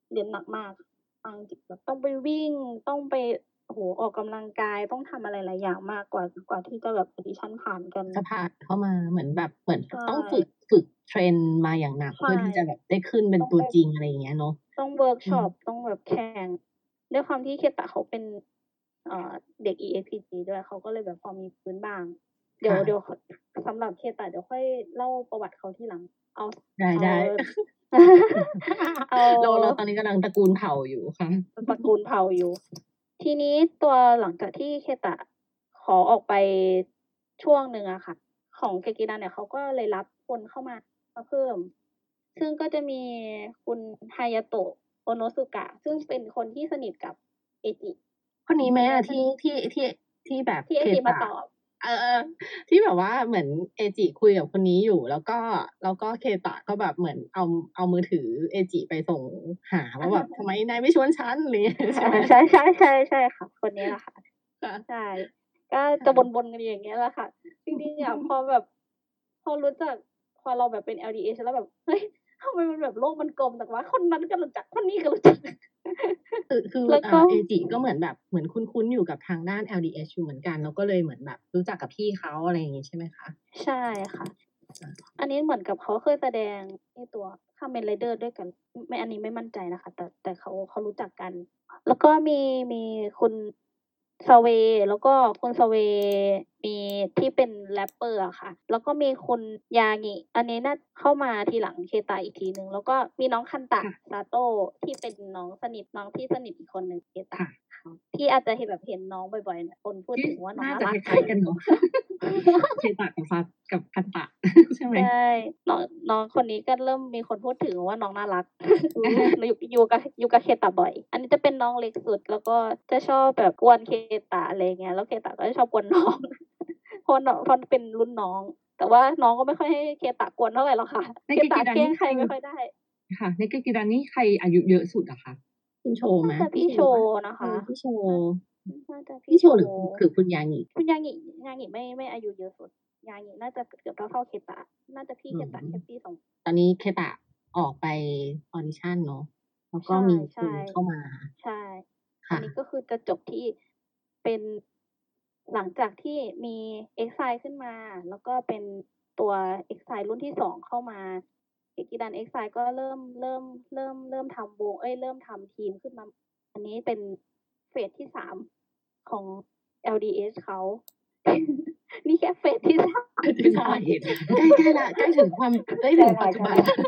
เรียนหนักมากเอาจริงๆแบบต้องไปวิ่งต้องไปโอ้โหออกกำลังกายต้องทำอะไรหลายอย่างมากกว่ากว่าที่จะแบบ audition ผ่านกันจะผ่านเข้ามาเหมือนแบบเหมือนใช่ต้องฝึกฝึกเทรนมาอย่างหนักใช่เพื่อที่จะแบบได้ขึ้นเป็นต้องตัวไปจริงอะไรอย่างเงี้ยเนาะต้องเวิร์กอืช็อมปต้องแบบแข่งด้วยความที่เคตะเขาเป็นเอ่อเด็ก อี เอ็กซ์ พี จี ด้วยเขาก็เลยแบบพอมีพื้นบ้าง เดี๋ยวค่ะเดี๋ยวสำหรับเคตะเดี๋ยวค่อยเล่าประวัติเขาทีหลัง เอาได้เอาได้เอาเราเราตอนนี้กำลังตระกูลเผ่าอยู่ค่ะตระกูลเผ่าอยู่ ทีนี้ตัวหลังจากที่เคตะขอออกไปช่วงหนึ่งอะค่ะ ของเกกินันเนี่ยเขาก็เลยรับคนเข้ามามาเพิ่ม ซึ่งก็จะมีคุณฮายาโตะโอโนสุกะ ซึ่งเป็นคนที่สนิทกับเอจิคนนี้ไหมแล้อะวที่ที่ที่ที่แบบที่เอเคจิมาตะตอบเออๆที่แบบว่าเหมือนเอจิคุยกับคนนี้อยู่ แล้วก็แล้วก็เคตะก็แบบเหมือนเอาเอามือถือเอจิไปส่งหาว่าแบบ ทำไมนายไม่ชวนฉันอะไรอย่างเงี้ย ใช่ไหมใช่ใช่ใช่ใช่ค่ะ คนนี้แหละค่ะค่ะใช่ ก็จะบนๆกันอยู่อย่างเงี้ยแหละค่ะ จริงๆอะ พอแบบ พอรู้จักพอเราแบบเป็น แอล ดี เอช แล้วแบบเฮ้ยทำไมมันแบบโลกมันกลมจังวะคนนั้นก็รู้จักคนนี้ก็รู้จักคือคือแล้วอ่าก็เอจิก็เหมือนแบบเหมือนคุ้นๆอยู่กับทางด้าน แอล ดี เอช อยู่เหมือนกัน แล้วก็เลยเหมือนแบบรู้จักกับพี่เขาอะไรอย่างงี้ใช่ไหมคะ? ใช่ค่ะ อันนี้เหมือนกับเขาเคยแสดงที่ตัว Kamen Rider ด้วยกัน ไม่ อันนี้ไม่มั่นใจนะคะ แต่แต่เขาเขารู้จักกัน แล้วก็มีมีคุณซาเว แล้วก็คุณซาเวมีที่เป็นแรปเปอร์อะค่ะ แล้วก็มีคุณยางิ อันนี้น่าเข้ามาทีหลังเคตะอีกทีหนึ่ง แล้วก็มีน้องคันตะค่ะซาโตะ ที่เป็นน้องสนิท น้องที่สนิทอีกคนหนึ่งเคตะค่ะที่อาจจะเห็นแบบเห็นน้องบ่อยๆ เนี่ยคนพูดที่ถึงว่าน้องน่าน่าจะรัคกล้าย ๆ กันเนาะ เคตะกับซา กับคันตะ ใช่ไหม? ใช่ น้อง น้องคนนี้ก็เริ่มมีคนพูดถึงว่าน้องน่ารัก อยู่ อยู่กับ อยู่กับเคตะบ่อย อันนี้จะเป็นน้องเล็กสุด แล้วก็จะชอบแบบกวนเคตะ อะไรอย่างเงี้ย แล้วเคตะก็จะชอบกวน น้อง เพราะน้อง เพราะเป็นรุ่นน้อง แต่ว่าน้องก็ไม่ค่อยให้เคตะกวนเท่าไรหรอกค่ะในเคเกตะกิดัแกล้นี่งใใคครรไม่ค่อยได้ค่ะ ในเกกิดันนี่ใครอายุเยอะสุดอะคะ? คุณโชไหม? น่าจะพี่โชนะเอคะอ พี่โชน่าจะพพี่ี่โชโชหรือ หรือคุณยางิ? คุณยางิ ยางิไม่ ไม่อายุเยอะสุด ยางิน่าจะเกือบเท่าๆเคตะ น่าจะพี่อืเคตะแค่ปี สองตอนนี้เคตะออกไป audition เนาะ แล้วก็ใช่มีใชคุณเข้ามาใช่คอั่นะนี้ก็คือจะจบที่เป็น หลังจากที่มี EXILE ขึ้นมา แล้วก็เป็นตัว EXILE รุ่นที่ สอง เข้ามา เกกิดัน EXILE ก็เริ่ม เริ่ม เริ่ม เริ่มทำวง เอ๊ย เริ่มทำทีมขึ้นมา อันนี้เป็นเฟสที่ สาม ของ แอล ดี เอช เขา นี่แค่เฟสที่ สามเฟสที่ สาม ใกล้ ใกล้แล้ว ใกล้ถึงความ ใกล้ใกถึล้งแล้ปัวจจุใกล้บันแล้ว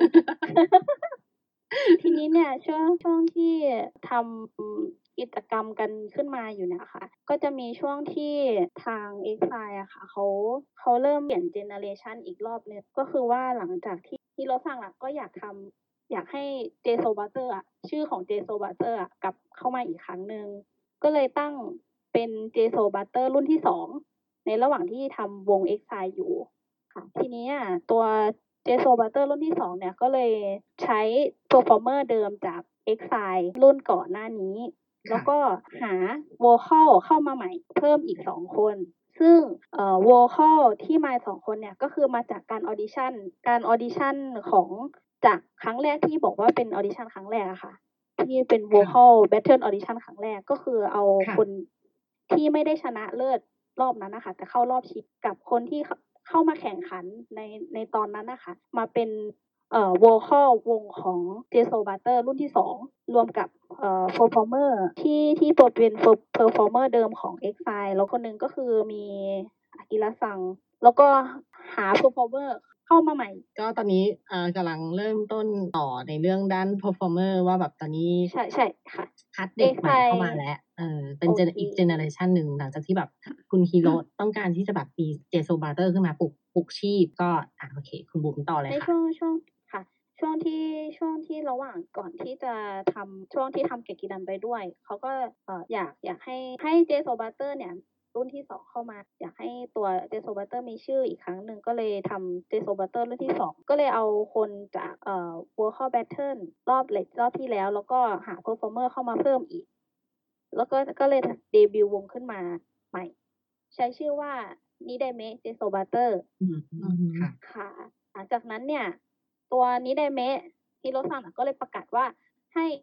ทีนี้เนี่ย ช่วง ช่วงที่ทำกิจกรรมกันขึ้นมาอยู่เนี่ยค่ะ ก็จะมีช่วงที่ทาง EXILE อะค่ะ เขา เขาเริ่มเปลี่ยนเจเนอเรชันอีกรอบหนึ่ง ก็คือว่าหลังจากที่ Hiro-san อะก็อยากทำ อยากให้ J-Soulbutter อะ ชื่อของ J-Soulbutter อะกลับเข้ามาอีกครั้งหนึ่ง ก็เลยตั้งเป็น J-Soulbutter รุ่นที่ สอง ในระหว่างที่ทำวง EXILE อยู่ค่ะ ทีนี้อะตัว J-Soulbutter รุ่นที่ สอง เนี่ย ก็เลยใช้ Performer เดิมจาก EXILE รุ่นก่อนหน้านี้ แล้ค่ะวก็หา Vocal เข้ามาใหม่เพิ่มอีก สอง คน ซึ่ง เอ่อ Vocal ที่มา สอง คนเนี่ย ก็คือมาจากการ audition การ audition ของ จากครั้งแรกที่บอกว่าเป็น audition ครั้งแรกอะค่ะ ที่เป็นค่ะ Vocal Battle Audition ครั้งแรก ก็คือเอาค่ะคนที่ไม่ได้ชนะเลิศรอบนั้นน่ะค่ะ แต่เข้ารอบชิง กับคนที่ ข เข้ามาแข่งขันใน ในตอนนั้นน่ะค่ะ มาเป็น เอ่อ Vocal วงของ J-Soulbutter รุ่นที่ สอง รวมกับ เอ่อ Performer ที่ ที่ตัวเป็น Per Performer เดิมของ EXILE แล้วคนหนึ่งก็คือมี Akira-san แล้วก็หา Performer เข้ามาใหม่ก็ตอนนี้ อ่า กำลังเริ่มต้นต่อในเรื่องด้าน Performer ว่าแบบตอนนี้ใช่ ๆ ค่ะคัดเด็กใหม่เข้ามา EXILE แล้ว เออ เป็นโอเจเนเคอีกเจเนอเรชันหนึ่ง หลังจากที่แบบคุณ Hiro ต้องการที่จะแบบมี J-Soulbutter ขึ้นมาปลุก ปลุกชีพ ก็ อ่า โอเค คุณบุ๋มต่อเลในยค่ช่วะง ช่วง ค่ะ ช่วงที่ ช่วงที่ระหว่างก่อนที่จะทำ ช่วงที่ทำเกกิดันไปด้วย เขาก็ เอ่อ อยาก อยากให้ ให้ J-Soulbutter เนี่ย รุ่นที่ สอง เข้ามา อยากให้ตัว J-Soulbutter มีชื่ออีกครั้งหนึ่ง ก็เลยทำ J-Soulbutter รุ่นที่ สอง ก็เลยเอาคนจาก เอ่อ Vocal Battle รอบ เลต รอบที่แล้ว แล้วก็หา Performer เข้ามาเพิ่มอีก แล้วก็ ก็เลยเดบิวต์วงขึ้นมาใหม่ ใช้ชื่อว่า Nidaime J-Soulbutter อืมอือฮึค่ะค่ะ หลังจากนั้นเนี่ย ตัว Nidaime Hiro-san อะก็เลยประกาศว่า ให้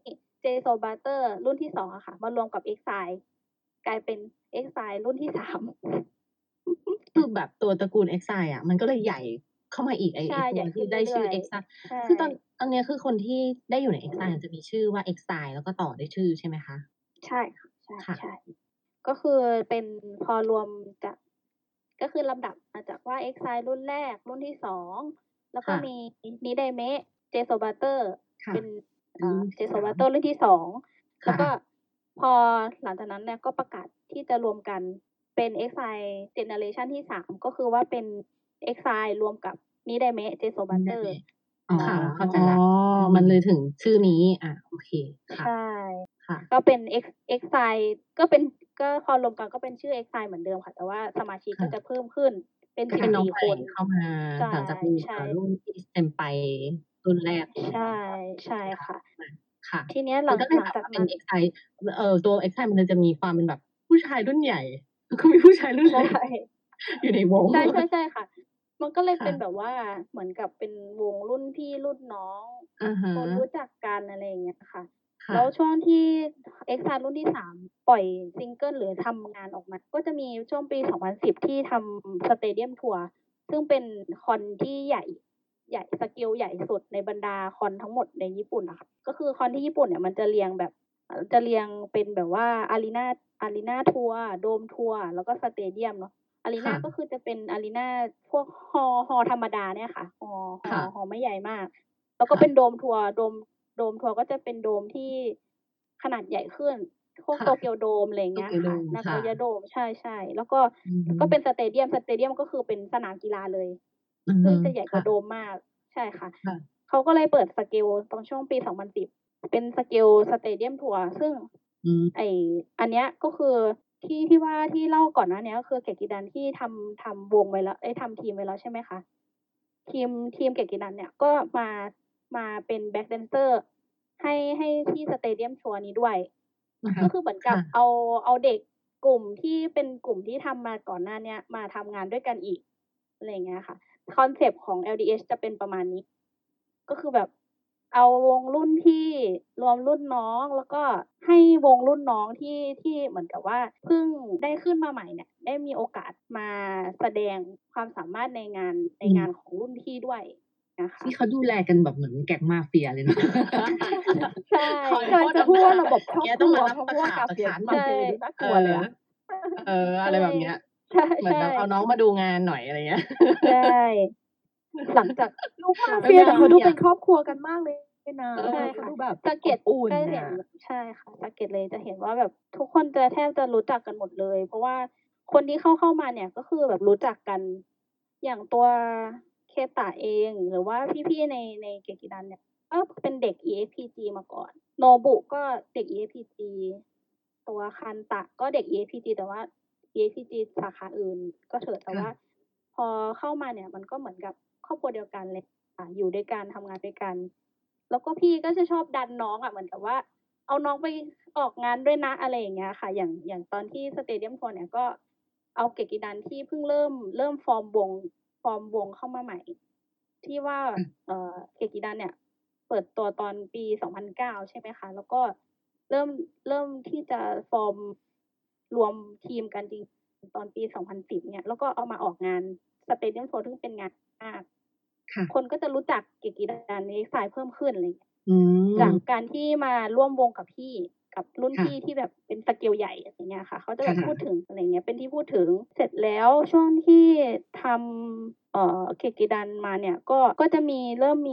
J-Soul Butter รุ่นที่สองอะค่ะมารวมกับ EXILE กลายเป็น EXILE รุ่นที่สามคือแบบตัวตระกูล EXILE อะมันก็เลยใหญ่เข้ามาอีกไอ้ใช่ไอ้ตัใหวญ่ที่ขึ้นได้ชื่อเรื่อย EXILE ๆ ใช่คือตอนตอนเนี้ยคือคนที่ได้อยู่ใน EXILE จะมีชื่อว่า EXILE แล้วก็ต่อด้วยชื่อใช่ไหมคะ? ใช่ค่ะ ใค่ะช่ ๆ ก็คือเป็นพอรวมจาก ก็คือลำดับมาจากว่า EXILE รุ่นแรก รุ่นที่สอง แล้วก็ค่ะมี Nidame J-Soul Butter ค่ะเป็นเป็นอ่ารุ่นที่ J-Soul สาม Butter รุ่นที่สองคแล้วก็่ะพอหลังจากนั้นเนี่ยก็ประกาศที่จะรวมกันเป็น EXILE เจเนอเรชันที่สาม ก็คือว่าเป็น EXILE รวมกับ Nidame J-Soul Butter Nidame อ๋อค่ะเข้าใจแล้วอืมมันเลยถึงชื่อนี้ อา โอเค ค่ะใช่ค่ะก็เป็น Ex EXILE ก็เป็น ก็พอรวมกันก็เป็นชื่อ EXILE เหมือนเดิมค่ะ แต่ว่าสมาชิกค่ก็จะเพิ่มขึ้นเป็นก็เป็นน้องสิบสี่ใหม่คนเข้ามาใช่หลังจากมีใช่เอ่อ รุ่นที่ Senpai รุ่นแรกใช่ ใช่ค่ะค่ะทีเนี้ยหมัลันงก็เลยหลังแบบ ว่าจากนเป็ั้นน EXILE เอ่อ ตัว EXILE มันเลยจะมีความเป็นแบบผู้ชายรุ่นใหญ่ แล้วก็มีผู้ชายรุ่นใช่เล็ก อยู่ในวงใช่ ๆ ๆ ค่ะ มันก็เลยค่เป็นะแบบว่าเหมือนกับเป็นวงรุ่นพี่รุ่นน้องอะฮคนรู้ะจักกัน อะไรอย่างเงี้ยค่ะค่แล้วะช่วงที่ EXILE รุ่นที่ สาม ปล่อยซิงเกิลหรือทำงานออกมา ก็จะมีช่วงปี สองพันสิบ ที่ทำ Stadium Tour ซึ่งเป็นคอนที่ใหญ่ ใหญ่ สเกลใหญ่สุดในบรรดาคอนทั้งหมดในญี่ปุ่นอะค่ะ ก็คือคอนที่ญี่ปุ่นเนี่ยมันจะเรียงแบบ เอ่อ จะเรียงเป็นแบบว่า Arena Arena Tour Dome Tour แล้วก็ Stadium เนาะค่ Arena ก็คือจะเป็น Arena พวกฮอลล์ ฮอลล์ธรรมดาเนี่ยค่ะ ฮอลล์ ฮอค่ะฮอลล์ไม่ใหญ่มาก แล้วก็ค่เป็ะน Dome Tour Dome Dome Tour ก็จะเป็นโดมที่ขนาดใหญ่ขึ้น พวกค่ะ Tokyo Dome อะไรอย่างเงี้ย Tokyo ค่ะ Dome ค่ะ Nagoya Dome ใช่ ๆ แล้วก็อือฮึก็เป็น Stadium Stadium ก็คือเป็นสนามกีฬาเลยอือฮซึ่ึงจะใหญ่คกว่า่ะโดมมาก ใช่ค่ะค่ะเขาก็เลยเปิดสเกลตอนช่วงปี สองพันสิบ เป็นสเกล Stadium Tour ซึ่งอืมไอ้ อันเนี้ยก็คือที่ ที่ว่าที่เล่าก่อนหน้าเนี้ย ก็คือเกกิดันที่ทำ ทำวงไว้แล้ว เอ๊ย ทำทีมไว้แล้วใช่ไหมคะ ทีม ทีมเกกิดันเนี่ยก็มา มาเป็น Back Dancer ให้ ให้ที่ Stadium Tour นี้ด้วยอือฮึก็คือเหมือนคกั่บะเอา เอาเด็กกลุ่มที่เป็นกลุ่มที่ทำมาก่อนหน้าเนี้ยมาทำงานด้วยกันอีก อะไรอย่างเงี้ยค่ะ คอนเซปต์ของ แอล ดี เอช จะเป็นประมาณนี้ ก็คือแบบเอาวงรุ่นพี่รวมรุ่นน้อง แล้วก็ให้วงรุ่นน้องที่ ที่เหมือนกับว่าเพิ่งได้ขึ้นมาใหม่เนี่ย ได้มีโอกาสมาแสดงความสามารถในงาน ในอืมงานของรุ่นพี่ด้วยนะคะนี่เขาดูแลกันแบบเหมือนแก๊งมาเฟียเลยเนาะใช่คอยกำลังจะพูดว่าระบบครอบเงี้ยคต้รัองวมารับเพราะตะว่าขาบกาตะเฟียขานมาใช่เฟียนี่น่ากเอลัวเลยออะเออก็อะไรเลแบบยเนี้ยใช่เหมือนแบบเอาน้องมาดูงานหน่อย อะไรเงี้ยใช่ หลังจากดู มาหลังเฟีย แต่เขาดูไม่เป็ไม่นครอบครัวกันมากเลยนะเอใช่เขาค่ะดูแบบสังเกตอบอุ่นก็เห็น่นะใช่ค่ะ สังเกตเลย จะเห็นว่าแบบทุกคนจะแทบจะรู้จักกันหมดเลย เพราะว่าคนที่เข้า เข้ามาเนี่ยก็คือแบบรู้จักกัน อย่างตัวเคตะเอง หรือว่าพี่ ๆ ใน ในเกกิดันเนี่ย ก็เป็นเด็ก อี เอ็กซ์ พี จี มาก่อน โนบุก็เด็ก อี เอ็กซ์ พี จี ตัวคันตะก็เด็ก อี เอ็กซ์ พี จี แต่ว่า อี เอ็กซ์ พี จี สาขาอื่นก็เถอะ แต่ค่ะว่าพอเข้ามาเนี่ยมันก็เหมือนกับครอบครัวเดียวกันเลยค่ะ อยู่ด้วยกัน ทำงานด้วยกัน แล้วก็พี่ก็จะชอบดันน้องอะ เหมือนกับว่าเอาน้องไปออกงานด้วยนะ อะไรอย่างเงี้ยค่ะ อย่าง อย่างตอนที่ Stadium Tour เนี่ยก็เอาเกกิดันที่เพิ่งเริ่ม เริ่มฟอร์มวง ฟอร์มวงเข้ามาใหม่ ที่ว่าอืมเอ่อ เกกิดันเนี่ยเปิดตัวตอนปี สองพันเก้า ใช่ไหมคะ แล้วก็เริ่ม เริ่มที่จะฟอร์ม รวมทีมกันจริงตอนปี สองพันสิบ เนี่ย แล้วก็เอามาออกงาน Stadium Tour ซึ่งเป็นงานมากค่ะคนก็จะรู้จักเกกิดัน EXILE เพิ่มขึ้น อะไรอย่างเงี้ยอืจากมการที่มาร่วมวงกับพี่ กับรุ่นค่ะพี่ที่แบบเป็นสเกลใหญ่ อย่างเงี้ยค่ะ เขาจะคแบ่บพูดะถึง อะไรอย่างเงี้ย เป็นที่พูดถึง เสร็จแล้วช่วงที่ทำ เอ่อ เกกิดันมาเนี่ย ก็ ก็จะมี เริ่มมี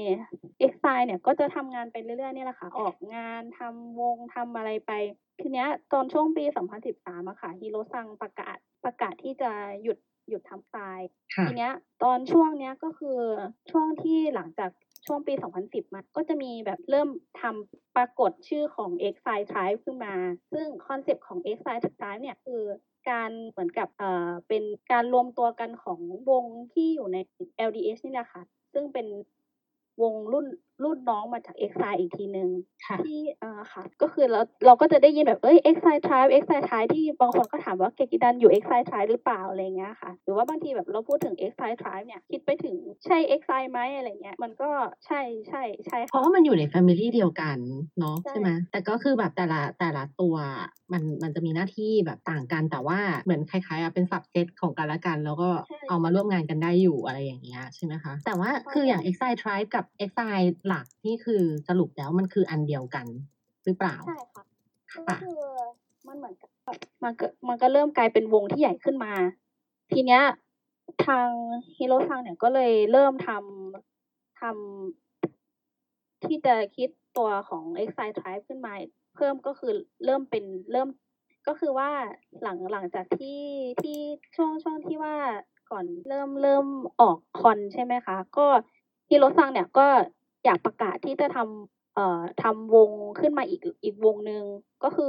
EXILE เนี่ยก็จะทำงานไปเรื่อย ๆ เนี่ยแหละค่ะ ออกงาน ทำวง ทำอะไรไป ทีเนี้ยตอนช่วงปี สองพันสิบสาม อะค่ะ Hiro-san ประกาศ ประกาศที่จะหยุด หยุดทำ EXILE ค่ะทีเนี้ยตอนช่วงเนี้ย ก็คือช่วงที่หลังจากช่วงปี สองพันสิบ มา ก็จะมีแบบเริ่มทำปรากฏชื่อของ EXILE Tribe ขึ้นมา ซึ่งคอนเซปต์ของ EXILE Tribe เนี่ยคือการเหมือนกับ เอ่อ เป็นการรวมตัวกันของวงที่อยู่ใน แอล ดี เอช นี่แหละค่ะ ซึ่งเป็นวงรุ่นรุ่นน้องมาจาก EXILE อีกทีหนึ่งค่ะที่อ่าค่ะ ก็คือเราเราก็จะได้ยินแบบเอ้ย EXILE Tribe EXILE Tribe ที่บางคนก็ถามว่าเกกิดันอยู่ EXILE Tribe หรือเปล่าอะไรอย่างเงี้ยค่ะ หรือว่าบางทีแบบเราพูดถึง EXILE Tribe เนี่ยคิดไปถึงใช่ EXILE ไหมอะไรเงี้ย มันก็ใช่ใช่ใช่เพราะว่ามันอยู่ใน family เดียวกันเนาะใช่ใช่ไหมแต่ก็คือแบบแต่ละแต่ละตัวอะมันมันจะมีหน้าที่แบบต่างกัน แต่ว่าเหมือนคล้ายๆอะเป็น subset ของกันและกัน แล้วก็ใช่เอามาร่วมงานกันได้อยู่อะไรอย่างเงี้ยใช่ไหมคะ แต่ว่าใช่คืออย่าง EXILE Tribe กับ EXILE หลักนี่คือสรุปแล้วมันคืออันเดียวกันหรือเปล่า? ใช่ค่ะ ก็ค่ะคือมันเหมือนกับแบบมันก็มันก็เริ่มกลายเป็นวงที่ใหญ่ขึ้นมา ทีเนี้ยทาง Hiro-san เนี่ยก็เลยเริ่มทำทำ ที่จะคิดตัวของ EXILE Tribe ขึ้นมาเพิ่ม ก็คือเริ่มเป็นเริ่ม ก็คือว่าหลังหลังจากที่ที่ช่วงช่วงที่ว่าก่อนเริ่มเริ่มออกคอนใช่ไหมคะ ก็ Hiro-san เนี่ยก็อยากประกาศที่จะทำเอ่อทำวงขึ้นมาอีกอีกวงหนึ่ง ก็คือ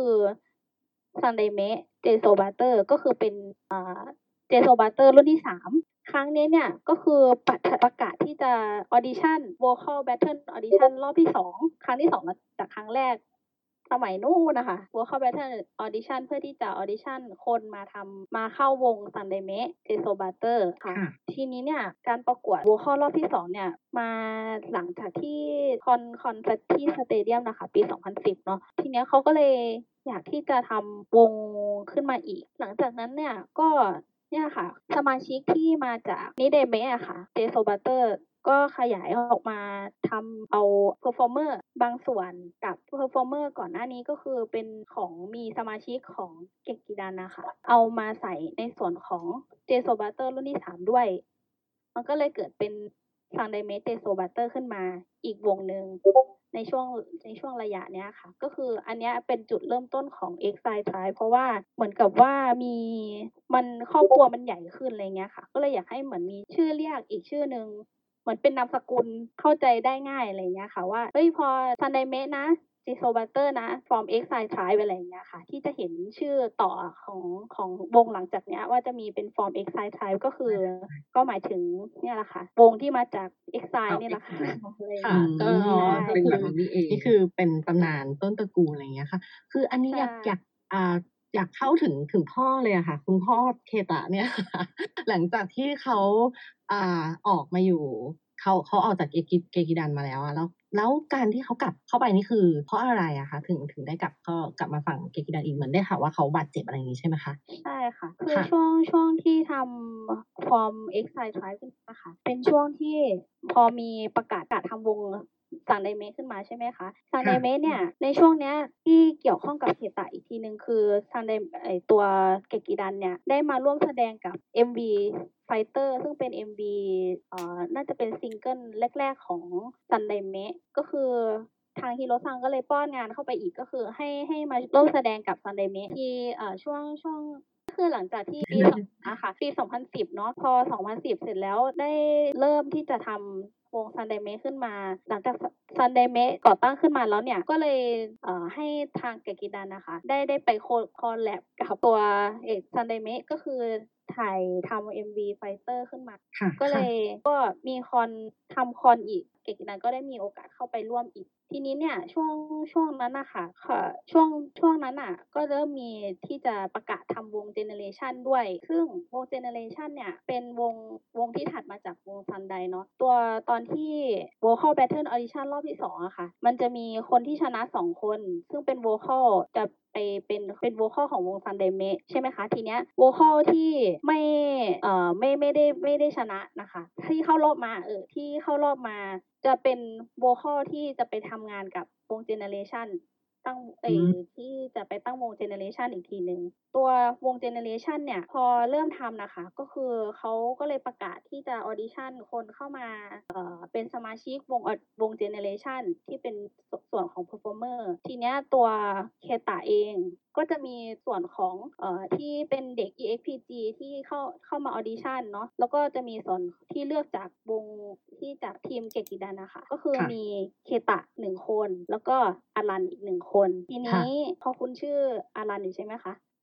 Sandaime J-Soulbutter ก็คือเป็นอ่า J-Soulbutter รุ่นที่ สาม ครั้งนี้เนี่ยก็คือปัดประกาศที่จะ audition vocal battle audition รอบที่ สอง ครั้งที่ สอง มาจากครั้งแรกสมัยนู้นน่ะค่ะ vocal battle audition เพื่อที่จะ audition คนมาทำมาเข้าวง Sandaime J-Soulbutter ค่ะค่ะทีนี้เนี่ยการประกวด vocal รอบที่ สอง เนี่ยมาหลังจากที่คอนคอนที่สเตเดียมน่ะค่ะปี สองพันสิบ เนาะ ทีเนี้ยเขาก็เลยอยากที่จะทำวงขึ้นมาอีก หลังจากนั้นเนี่ยก็เนี่ยค่ะสมาชิกที่มาจาก Nideme อะค่ะ J-Soulbutter ก็ขยายออกมาทำเอา performer บางส่วนกับ performer ก่อนหน้านี้ ก็คือเป็นของมีสมาชิกของเกกิดันน่ะค่ะ เอามาใส่ในส่วนของ J-Soulbutter รุ่นที่ สาม ด้วย มันก็เลยเกิดเป็น Sandaime J-Soulbutter ขึ้นมาอีกวงหนึ่งในช่วงในช่วงระยะเนี้ยค่ะ ก็คืออันเนี้ยเป็นจุดเริ่มต้นของ EXILE Tribe เพราะว่าเหมือนกับว่ามีมันครอบครัวมันใหญ่ขึ้นอะไรเงี้ยค่ะ ก็เลยอยากให้เหมือนมีชื่อเรียกอีกชื่อหนึ่ง เหมือนเป็นนามสกุลเข้าใจได้ง่ายอะไรเงี้ยค่ะว่า เฮ้ย พอ Sandaime นะ J-Soulbutter นะ from EXILE Tribe อะไรอย่างเงี้ยค่ะ ที่จะเห็นชื่อต่อของของวงหลังจากเนี้ยว่าจะมีเป็น from EXILE Tribe ก็คือก็หมายถึงเนี่ยแหละค่ะ วงที่มาจาก EXILE เนี่ยแหละค่ะ อะไรอย่างค่ะงี้ก็ อ๋อ ก็เป็นคืแบอบนี้นี่เองนี่คือเป็นตำนานต้นตระกูล อะไรอย่างเงี้ยค่ะ คืออันนี้ใช่อยากอยากอ่าอยากเข้าถึงถึงพ่อเลยอะค่ะ คุณพ่อเคตะเนี่ย ค่ะ หลังจากที่เขาอ่าออกมาอยู่ เขาเขาออกจากเกกิ เกกิดันมาแล้วอะ แล้วแล้วการที่เขากลับเข้าไปนี่คือเพราะอะไรอะคะ ถึงถึงได้กลับก็กลับมาฝั่งเกกิดันอีก เหมือนได้ข่าวว่าเขาบาดเจ็บ อะไรอย่างงี้ใช่ไหมคะ? ใช่ค่ะ คือค่ะช่วงช่วงที่ทำ from EXILE Tribe ขึ้นมาค่ะ เป็นช่วงที่พอมีประกาศการทำวง Sandaime ขึ้นมาใช่ไหมคะค่ะ Sandaime เนี่ยในช่วงเนี้ยที่เกี่ยวข้องกับเคตะอีกทีหนึ่ง คือ Sandai ไอ้ตัวเกกิดันเนี่ยได้มาร่วมแสดงกับ เอ็ม วี Fighter ซึ่งเป็น เอ็ม วี เอ่อ น่าจะเป็นซิงเกิลแรก ๆ ของ Sandaime ก็คือทาง Hiro-san ก็เลยป้อนงานเข้าไปอีก ก็คือให้ให้มาร่วมแสดงกับ Sandaime ที่เอ่อช่วงช่วง คือหลังจากที่ปี สอง อะค่ะ ปี สองพันสิบ เนาะ พอ สองพันสิบ เสร็จแล้วได้เริ่มที่จะทำวง Sandaime ขึ้นมา หลังจาก Sa Sandaime ก่อตั้งขึ้นมาแล้วเนี่ย ก็เลยเอ่อให้ทางเกกิดันน่ะค่ะได้ได้ไปโค คอลแลบกับตัวเอก Sandaime ก็คือถ่ายทำ เอ็ม วี Fighter ขึ้นมาค่ะก็เลค่ะยก็มีคอนทำคอนอีก เกกิดันก็ได้มีโอกาสเข้าไปร่วมอีก ทีนี้เนี่ยช่วงช่วงนั้นน่ะค่ะ ค่ะ ช่วงช่วงนั้นน่ะก็เริ่มมีที่จะประกาศทำวง Generation ด้วย ซึ่งวง Generation เนี่ยเป็นวงวงที่ถัดมาจากวง Sandai เนาะ ตัวตอนที่ vocal battle audition รอบที่ สอง อะค่ะ มันจะมีคนที่ชนะ สอง คน ซึ่งเป็น vocal จะไปเป็นเป็น vocal ของวง Sandaime ใช่ไหมคะ ทีเนี้ย vocal ที่ไม่เอ่อไม่ไม่ได้ไม่ได้ชนะน่ะค่ะ ที่เข้ารอบมา เอ่อ ที่เข้ารอบมาจะเป็น vocal ที่จะไปทำงานกับวง Generation ตั้ง ไอ้อืมที่จะไปตั้งวง Generation อีกทีหนึ่ง ตัววง Generation เนี่ยพอเริ่มทำน่ะค่ะ ก็คือเขาก็เลยประกาศที่จะ audition คนเข้ามา เอ่อ เป็นสมาชิกวง อ วง Generation ที่เป็น ส ส่วนของ performer ทีเนี้ยตัวเคตะเองก็จะมีส่วนของ เอ่อ ที่เป็นเด็ก อี เอ็กซ์ พี จี ที่เข้าเข้ามา audition เนาะ แล้วก็จะมีส่วนที่เลือกจากวงที่จากทีมเกกิดันน่ะค่ะ ก็คือค่ะมีเคตะ หนึ่ง คน แล้วก็อารันอีก หนึ่ง คน ทีนค่ะี้พอคุณชื่ออารันอยู่ใช่ไหมคะ?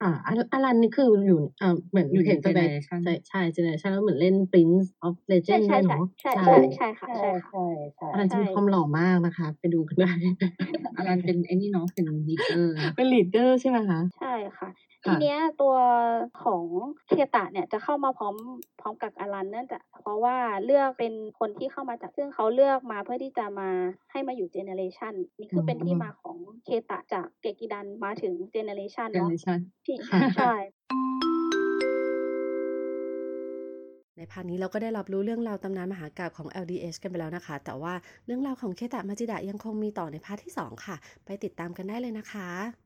ค่ะอาอารันนี่คืออยู่เอ่อเหมือนอยู่ในเห็นแสดง Generation ใช่ใช่ Generation แล้วเหมือนเล่น Prince of ใช่ Legend ใช่ด้วยใช่เนาะใช่ใช่ใช่ใช่ค่ะใช่ใช่ค่ะใช่ใช่อารันจะใช่มีความหล่อมากนะคะ ไปดูกันได้อลันเป็นไอ้นี่เนาะเป็นลีดเดอร์เป็น leader ใช่ไหมคะใช่ค่ะ ทีค่ะเนี้ยตัวของเคตะเนี่ยจะเข้ามาพร้อมพร้อมกับอารันเนื่องจากเพราะว่าเลือกเป็นคนที่เข้ามาจากซึ่งเขาเลือกมาเพื่อที่จะมาให้มาอยู่เจเนอเรชันนี่คือเป็นที่มาของเคตะจากเกกิดันมาถึงเจเนอเรชันเนาะ Generation ที่ค่ะใช่ในภาคนี้เราก็ได้รับรู้เรื่องราวตำนานมหากาพย์ของ แอล ดี เอช กันไปแล้วนะคะ แต่ว่าเรื่องราวของเคตะมาจิดะยังคงมีต่อในพาร์ทที่สองค่ะ ไปติดตามกันได้เลยนะคะ